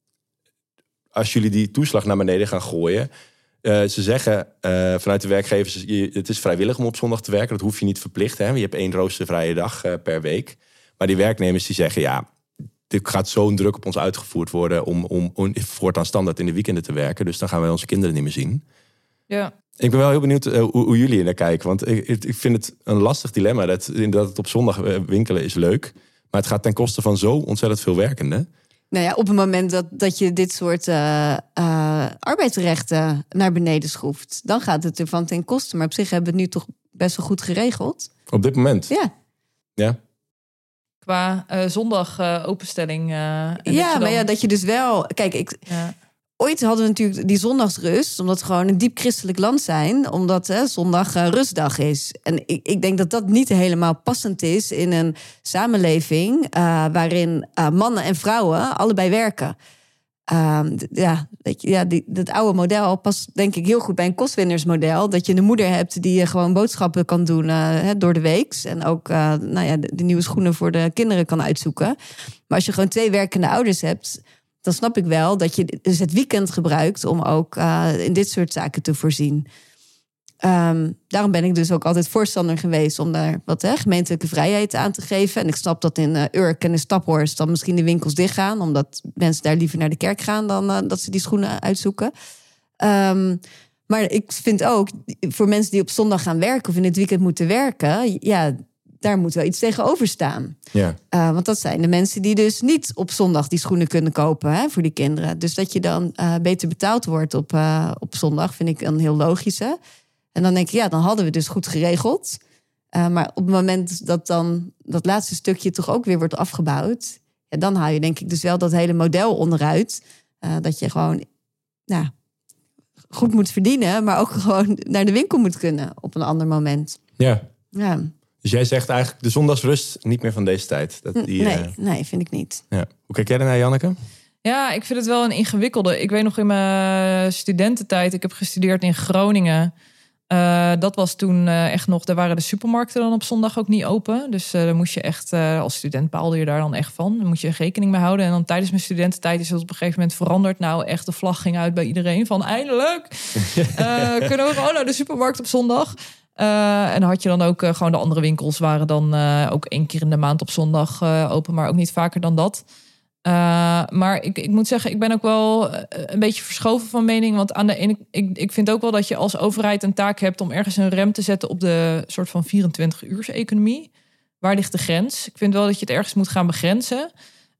als jullie die toeslag naar beneden gaan gooien. Ze zeggen vanuit de werkgevers, het is vrijwillig om op zondag te werken. Dat hoef je niet verplicht. Hè? Je hebt 1 roostervrije dag per week. Maar die werknemers die zeggen, er gaat zo'n druk op ons uitgevoerd worden om voortaan standaard in de weekenden te werken. Dus dan gaan wij onze kinderen niet meer zien. Ja. Ik ben wel heel benieuwd hoe jullie er naar kijken. Want ik vind het een lastig dilemma. Dat het op zondag winkelen is leuk. Maar het gaat ten koste van zo ontzettend veel werkenden. Nou ja, op het moment dat je dit soort arbeidsrechten naar beneden schroeft, dan gaat het ervan ten koste. Maar op zich hebben we het nu toch best wel goed geregeld. Op dit moment? Ja. Qua zondag openstelling. Maar dat je dus wel... Kijk, ooit hadden we natuurlijk die zondagsrust, omdat we gewoon een diep christelijk land zijn, omdat zondag rustdag is. En ik denk dat dat niet helemaal passend is in een samenleving waarin mannen en vrouwen allebei werken. Dat oude model past denk ik heel goed bij een kostwinnersmodel. Dat je een moeder hebt die gewoon boodschappen kan doen door de week. En ook de nieuwe schoenen voor de kinderen kan uitzoeken. Maar als je gewoon 2 werkende ouders hebt, dan snap ik wel dat je dus het weekend gebruikt om ook in dit soort zaken te voorzien. Daarom ben ik dus ook altijd voorstander geweest om daar wat gemeentelijke vrijheid aan te geven. En ik snap dat in Urk en in Staphorst dan misschien de winkels dichtgaan, omdat mensen daar liever naar de kerk gaan dan dat ze die schoenen uitzoeken. Maar ik vind ook, voor mensen die op zondag gaan werken of in het weekend moeten werken, daar moet wel iets tegenover staan. Ja. Want dat zijn de mensen die dus niet op zondag die schoenen kunnen kopen voor die kinderen. Dus dat je dan beter betaald wordt op zondag, vind ik een heel logische. En dan denk ik, dan hadden we dus goed geregeld. Maar op het moment dat dan dat laatste stukje toch ook weer wordt afgebouwd, dan haal je denk ik dus wel dat hele model onderuit. Dat je gewoon goed moet verdienen, maar ook gewoon naar de winkel moet kunnen op een ander moment. Ja. Dus jij zegt eigenlijk de zondagsrust niet meer van deze tijd. Nee, vind ik niet. Ja. Hoe kijk jij ernaar, Janneke? Ja, ik vind het wel een ingewikkelde. Ik weet nog in mijn studententijd, ik heb gestudeerd in Groningen. Dat was toen echt nog, daar waren de supermarkten dan op zondag ook niet open. Dus dan moest je echt, als student baalde je daar dan echt van. Dan moet je rekening mee houden. En dan tijdens mijn studententijd is het op een gegeven moment veranderd. Nou, echt de vlag ging uit bij iedereen van eindelijk. Kunnen we gewoon naar de supermarkt op zondag. En dan had je dan ook gewoon de andere winkels waren dan ook 1 keer in de maand op zondag open. Maar ook niet vaker dan dat. Maar ik moet zeggen, ik ben ook wel een beetje verschoven van mening. Want aan de ene, ik vind ook wel dat je als overheid een taak hebt om ergens een rem te zetten op de soort van 24-uurs-economie. Waar ligt de grens? Ik vind wel dat je het ergens moet gaan begrenzen.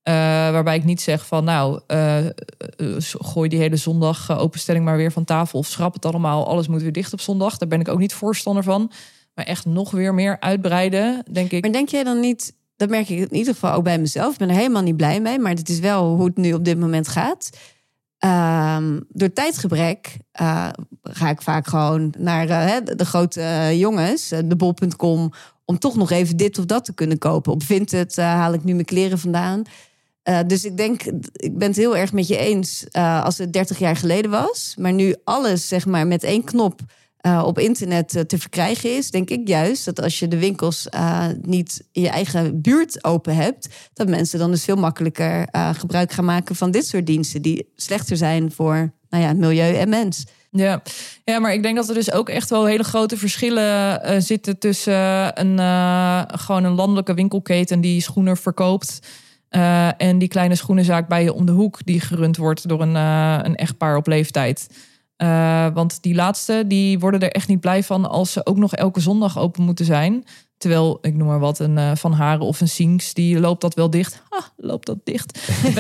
Waarbij ik niet zeg van gooi die hele zondag openstelling maar weer van tafel of schrap het allemaal. Alles moet weer dicht op zondag. Daar ben ik ook niet voorstander van. Maar echt nog weer meer uitbreiden, denk ik. Maar denk jij dan niet, dat merk ik in ieder geval ook bij mezelf. Ik ben er helemaal niet blij mee, maar het is wel hoe het nu op dit moment gaat. Door tijdgebrek ga ik vaak gewoon naar de grote jongens, de bol.com, om toch nog even dit of dat te kunnen kopen. Op Vinted haal ik nu mijn kleren vandaan. Dus ik denk, ik ben het heel erg met je eens als het 30 jaar geleden was. Maar nu alles zeg maar met één knop op internet te verkrijgen is, denk ik juist dat als je de winkels niet in je eigen buurt open hebt, dat mensen dan dus veel makkelijker gebruik gaan maken van dit soort diensten die slechter zijn voor milieu en mens. Ja, maar ik denk dat er dus ook echt wel hele grote verschillen zitten tussen gewoon een landelijke winkelketen die schoenen verkoopt en die kleine schoenenzaak bij je om de hoek die gerund wordt door een echtpaar op leeftijd. Want die laatste, die worden er echt niet blij van als ze ook nog elke zondag open moeten zijn. Terwijl, ik noem maar wat, een Van Haren of een Sinks, die loopt dat wel dicht. Loopt dat dicht?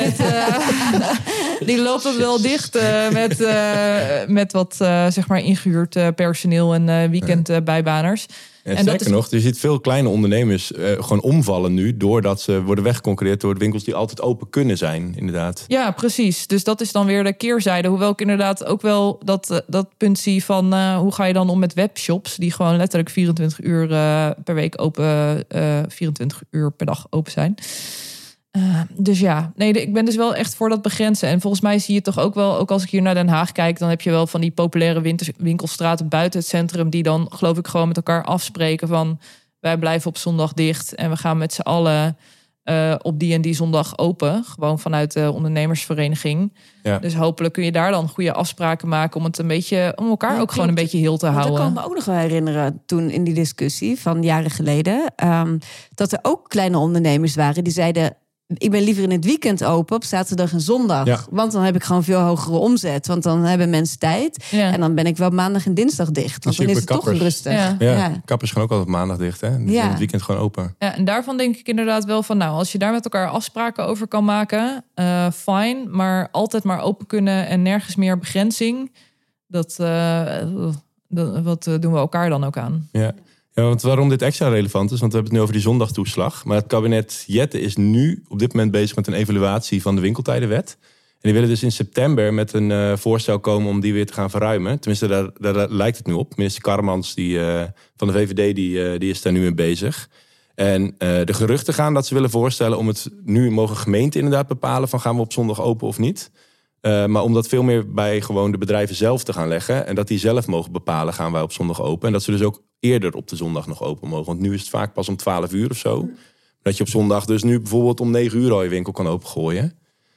Die loopt dat wel dicht met wat zeg maar ingehuurd personeel en weekendbijbaners. En sterker nog, je ziet veel kleine ondernemers gewoon omvallen nu, doordat ze worden weggeconcurreerd door de winkels die altijd open kunnen zijn, inderdaad. Ja, precies. Dus dat is dan weer de keerzijde. Hoewel ik inderdaad ook wel dat punt zie van hoe ga je dan om met webshops die gewoon letterlijk 24 uur per week open, 24 uur per dag open zijn. Dus ja, ik ben dus wel echt voor dat begrenzen. En volgens mij zie je toch ook wel, ook als ik hier naar Den Haag kijk, dan heb je wel van die populaire winkelstraten buiten het centrum die dan, geloof ik, gewoon met elkaar afspreken van wij blijven op zondag dicht en we gaan met z'n allen op die en die zondag open. Gewoon vanuit de ondernemersvereniging. Ja. Dus hopelijk kun je daar dan goede afspraken maken om het een beetje, om elkaar ook gewoon een beetje heel te houden. Dat kan ik me ook nog wel herinneren toen in die discussie van jaren geleden. Dat er ook kleine ondernemers waren die zeiden, ik ben liever in het weekend open op zaterdag en zondag. Ja. Want dan heb ik gewoon veel hogere omzet. Want dan hebben mensen tijd. Ja. En dan ben ik wel maandag en dinsdag dicht. Want dan is het toch rustig. Ja. Kappers gaan ook altijd maandag dicht. Hè? Dus in het weekend gewoon open. Ja, en daarvan denk ik inderdaad wel van, als je daar met elkaar afspraken over kan maken, fijn. Maar altijd maar open kunnen en nergens meer begrenzing. Wat doen we elkaar dan ook aan? Ja, want waarom dit extra relevant is, want we hebben het nu over die zondagtoeslag. Maar het kabinet Jette is nu op dit moment bezig met een evaluatie van de winkeltijdenwet. En die willen dus in september met een voorstel komen om die weer te gaan verruimen. Tenminste, daar lijkt het nu op. Minister Karremans van de VVD die is daar nu mee bezig. En de geruchten gaan dat ze willen voorstellen om het nu mogen gemeenten inderdaad bepalen van gaan we op zondag open of niet. Maar om dat veel meer bij gewoon de bedrijven zelf te gaan leggen. En dat die zelf mogen bepalen, gaan wij op zondag open. En dat ze dus ook eerder op de zondag nog open mogen. Want nu is het vaak pas om 12 uur of zo. Dat je op zondag dus nu bijvoorbeeld om 9 uur al je winkel kan opengooien.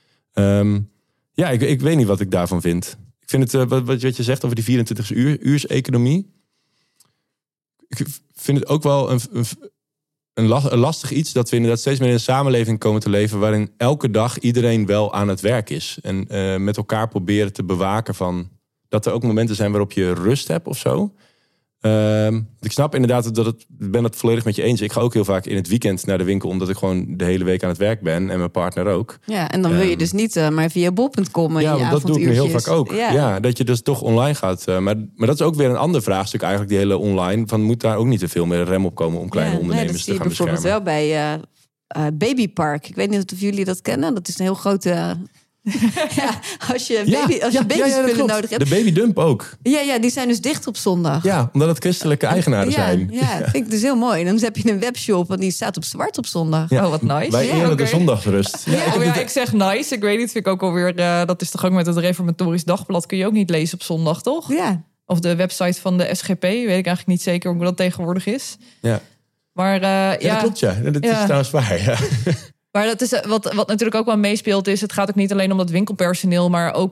Ik weet niet wat ik daarvan vind. Ik vind het, wat je zegt over die 24-uurs-economie. Ik vind het ook wel een lastig iets dat we inderdaad steeds meer in een samenleving komen te leven waarin elke dag iedereen wel aan het werk is. En met elkaar proberen te bewaken van dat er ook momenten zijn waarop je rust hebt of zo. Ik snap inderdaad ik ben het volledig met je eens. Ik ga ook heel vaak in het weekend naar de winkel omdat ik gewoon de hele week aan het werk ben en mijn partner ook. Ja, en dan wil je dus niet maar via bol.com. Ja, want dat doe ik nu heel vaak ook. Ja, dat je dus toch online gaat. Maar dat is ook weer een ander vraagstuk eigenlijk, die hele online. Van moet daar ook niet te veel meer rem op komen om kleine ondernemers te gaan beschermen? Dat zie je bijvoorbeeld wel bij Babypark. Ik weet niet of jullie dat kennen. Dat is een heel grote als je babyspullen nodig hebt. De babydump ook. Ja, die zijn dus dicht op zondag. Ja, omdat het christelijke eigenaren zijn. Ja, dat vind ik dus heel mooi. Dan heb je een webshop en die staat op zwart op zondag. Ja. Oh, wat nice. Wij eren de zondagsrust. Ik zeg nice. Ik weet niet, vind ik ook alweer. Dat is toch ook met het Reformatorisch Dagblad. Kun je ook niet lezen op zondag, toch? Ja. Of de website van de SGP. Weet ik eigenlijk niet zeker hoe dat tegenwoordig is. Ja. Maar dat klopt, ja. Dat is trouwens waar, ja. Maar dat is wat natuurlijk ook wel meespeelt is, het gaat ook niet alleen om dat winkelpersoneel, maar ook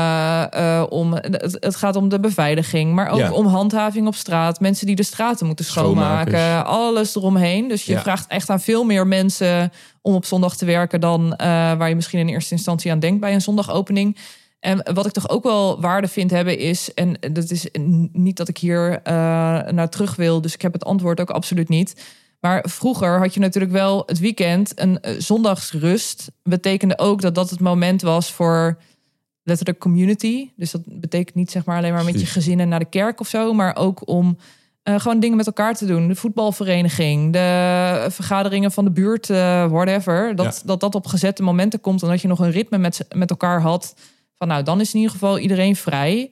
het gaat om de beveiliging, maar ook om handhaving op straat, mensen die de straten moeten schoonmaken, alles eromheen. Dus je vraagt echt aan veel meer mensen om op zondag te werken dan waar je misschien in eerste instantie aan denkt bij een zondagopening. En wat ik toch ook wel waarde vind hebben is, en dat is niet dat ik hier naar terug wil, dus ik heb het antwoord ook absoluut niet. Maar vroeger had je natuurlijk wel het weekend, een zondagsrust. Betekende ook dat het moment was voor letterlijk community. Dus dat betekent niet zeg maar alleen maar met je gezinnen naar de kerk of zo. Maar ook om gewoon dingen met elkaar te doen. De voetbalvereniging, de vergaderingen van de buurt, whatever. Dat op gezette momenten komt. En dat je nog een ritme met elkaar had. Van nou, dan is in ieder geval iedereen vrij.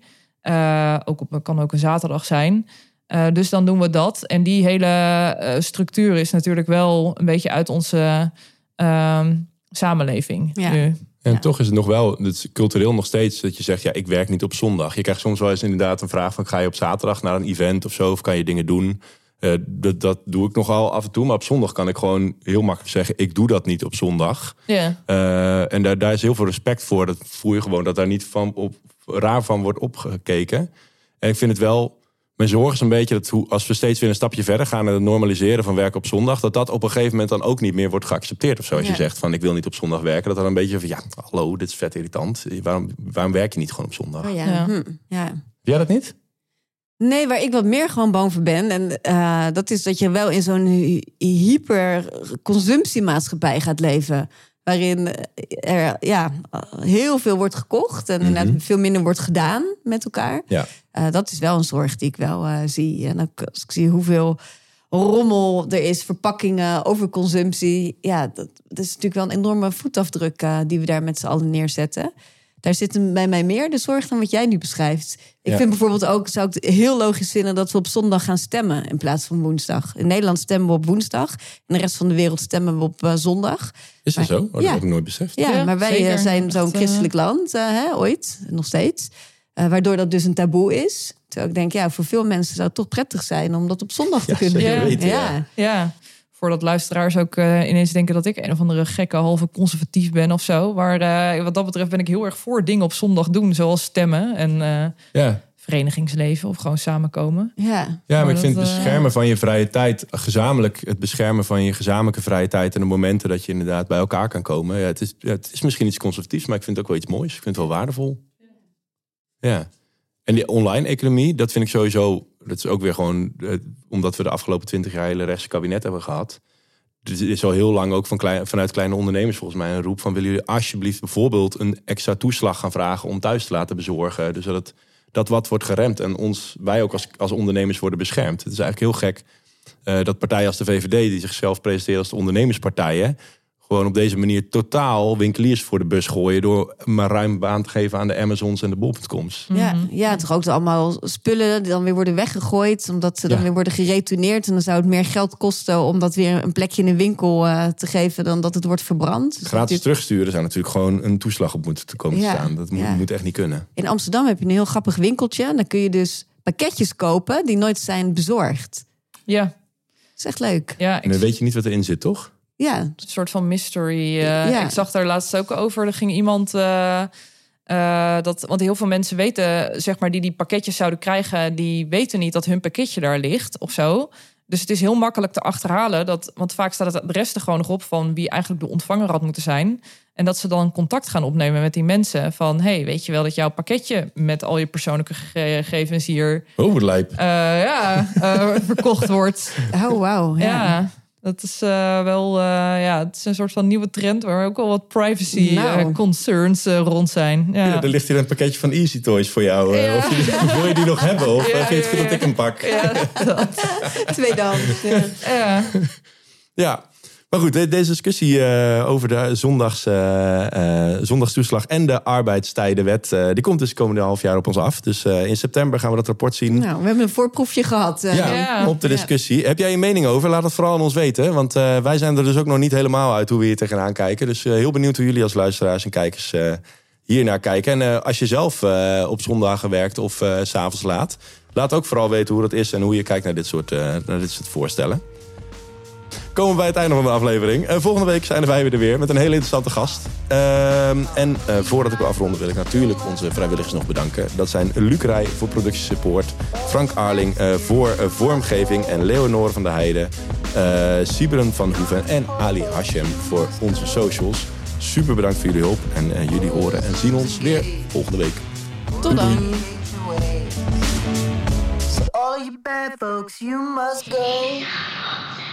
Kan ook een zaterdag zijn. Dus dan doen we dat. En die hele structuur is natuurlijk wel een beetje uit onze samenleving nu. En toch is het nog wel, het is cultureel nog steeds dat je zegt, ja, ik werk niet op zondag. Je krijgt soms wel eens inderdaad een vraag van, ga je op zaterdag naar een event of zo? Of kan je dingen doen? Dat doe ik nogal af en toe. Maar op zondag kan ik gewoon heel makkelijk zeggen, ik doe dat niet op zondag. Yeah. En daar is heel veel respect voor. Dat voel je gewoon dat daar niet raar van wordt opgekeken. En ik vind het wel, mijn zorg is een beetje dat als we steeds weer een stapje verder gaan naar het normaliseren van werken op zondag, dat op een gegeven moment dan ook niet meer wordt geaccepteerd of zo. Als je zegt van ik wil niet op zondag werken, dat dan een beetje van ja, hallo, dit is vet irritant. Waarom werk je niet gewoon op zondag? Oh, ja. Heb jij dat niet? Nee, waar ik wat meer gewoon bang voor ben. En dat is dat je wel in zo'n hyperconsumptiemaatschappij gaat leven. Waarin er heel veel wordt gekocht. En inderdaad veel minder wordt gedaan met elkaar. Ja. Dat is wel een zorg die ik wel zie. En ook als ik zie hoeveel rommel er is, verpakkingen, overconsumptie. Ja, dat is natuurlijk wel een enorme voetafdruk die we daar met z'n allen neerzetten. Daar zit bij mij meer de zorg dan wat jij nu beschrijft. Ik vind bijvoorbeeld ook, zou ik het heel logisch vinden dat we op zondag gaan stemmen in plaats van woensdag. In Nederland stemmen we op woensdag. In de rest van de wereld stemmen we op zondag. Is dat zo? Dat heb ik nooit beseft. Ja, maar wij zeker. zijn zo'n christelijk land, ooit, nog steeds. Waardoor dat dus een taboe is. Terwijl ik denk, voor veel mensen zou het toch prettig zijn om dat op zondag te kunnen doen. Ja. Voordat luisteraars ook ineens denken dat ik een of andere gekke halve conservatief ben of zo. Maar wat dat betreft ben ik heel erg voor dingen op zondag doen. Zoals stemmen en verenigingsleven of gewoon samenkomen. Ja, maar ik vind het beschermen van je vrije tijd, gezamenlijk het beschermen van je gezamenlijke vrije tijd en de momenten dat je inderdaad bij elkaar kan komen. Ja, het is misschien iets conservatiefs, maar ik vind het ook wel iets moois. Ik vind het wel waardevol. Ja. En die online economie, dat vind ik sowieso, dat is ook weer gewoon, omdat we de afgelopen 20 jaar hele rechtse kabinet hebben gehad. Dus er is al heel lang ook vanuit kleine ondernemers volgens mij een roep van, willen jullie alsjeblieft bijvoorbeeld een extra toeslag gaan vragen om thuis te laten bezorgen. Dus dat wat wordt geremd en wij ook als ondernemers worden beschermd. Het is eigenlijk heel gek dat partijen als de VVD, die zichzelf presenteren als de ondernemerspartijen, gewoon op deze manier totaal winkeliers voor de bus gooien door maar ruim baan te geven aan de Amazons en de bol.coms. Ja, toch ook allemaal spullen die dan weer worden weggegooid, omdat ze dan weer worden geretourneerd. En dan zou het meer geld kosten om dat weer een plekje in een winkel te geven dan dat het wordt verbrand. Dus gratis terugsturen zou natuurlijk gewoon een toeslag op moeten te komen te staan. Dat moet echt niet kunnen. In Amsterdam heb je een heel grappig winkeltje. En dan kun je dus pakketjes kopen die nooit zijn bezorgd. Ja. Dat is echt leuk. Ja, en dan weet je niet wat erin zit, toch? Ja. Een soort van mystery. Ik zag daar laatst ook over. Er ging iemand want heel veel mensen weten, zeg maar, die pakketjes zouden krijgen, die weten niet dat hun pakketje daar ligt of zo. Dus het is heel makkelijk te achterhalen. Want vaak staat het adres er gewoon nog op van wie eigenlijk de ontvanger had moeten zijn. En dat ze dan contact gaan opnemen met die mensen. Van, hey, weet je wel dat jouw pakketje met al je persoonlijke gegevens hier wat lijp. verkocht wordt. Oh, wauw. Ja. Dat is het is een soort van nieuwe trend waar ook wel wat privacy concerns rond zijn. Ja. Er ligt hier een pakketje van Easy Toys voor jou. Wil je die nog hebben? Of vind je het goed dat ik hem pak? Ja, tweedans. Ja. Maar goed, deze discussie over de zondagstoeslag en de arbeidstijdenwet, die komt dus komende half jaar op ons af. Dus in september gaan we dat rapport zien. Nou, we hebben een voorproefje gehad. Op de discussie. Heb jij je mening over? Laat het vooral aan ons weten. Want wij zijn er dus ook nog niet helemaal uit hoe we hier tegenaan kijken. Dus heel benieuwd hoe jullie als luisteraars en kijkers hier naar kijken. En als je zelf op zondagen werkt of 's avonds laat, laat ook vooral weten hoe dat is en hoe je kijkt naar dit soort voorstellen. Komen we bij het einde van de aflevering. Volgende week zijn wij weer met een hele interessante gast. En voordat ik wil afronden wil ik natuurlijk onze vrijwilligers nog bedanken. Dat zijn Luc Rij voor productiesupport, Frank Arling voor vormgeving en Leonore van der Heijden, Sibren van Hoeven en Ali Hashem voor onze socials. Super bedankt voor jullie hulp en jullie horen en zien ons weer volgende week. Tot dan. So all you bad folks, you must go.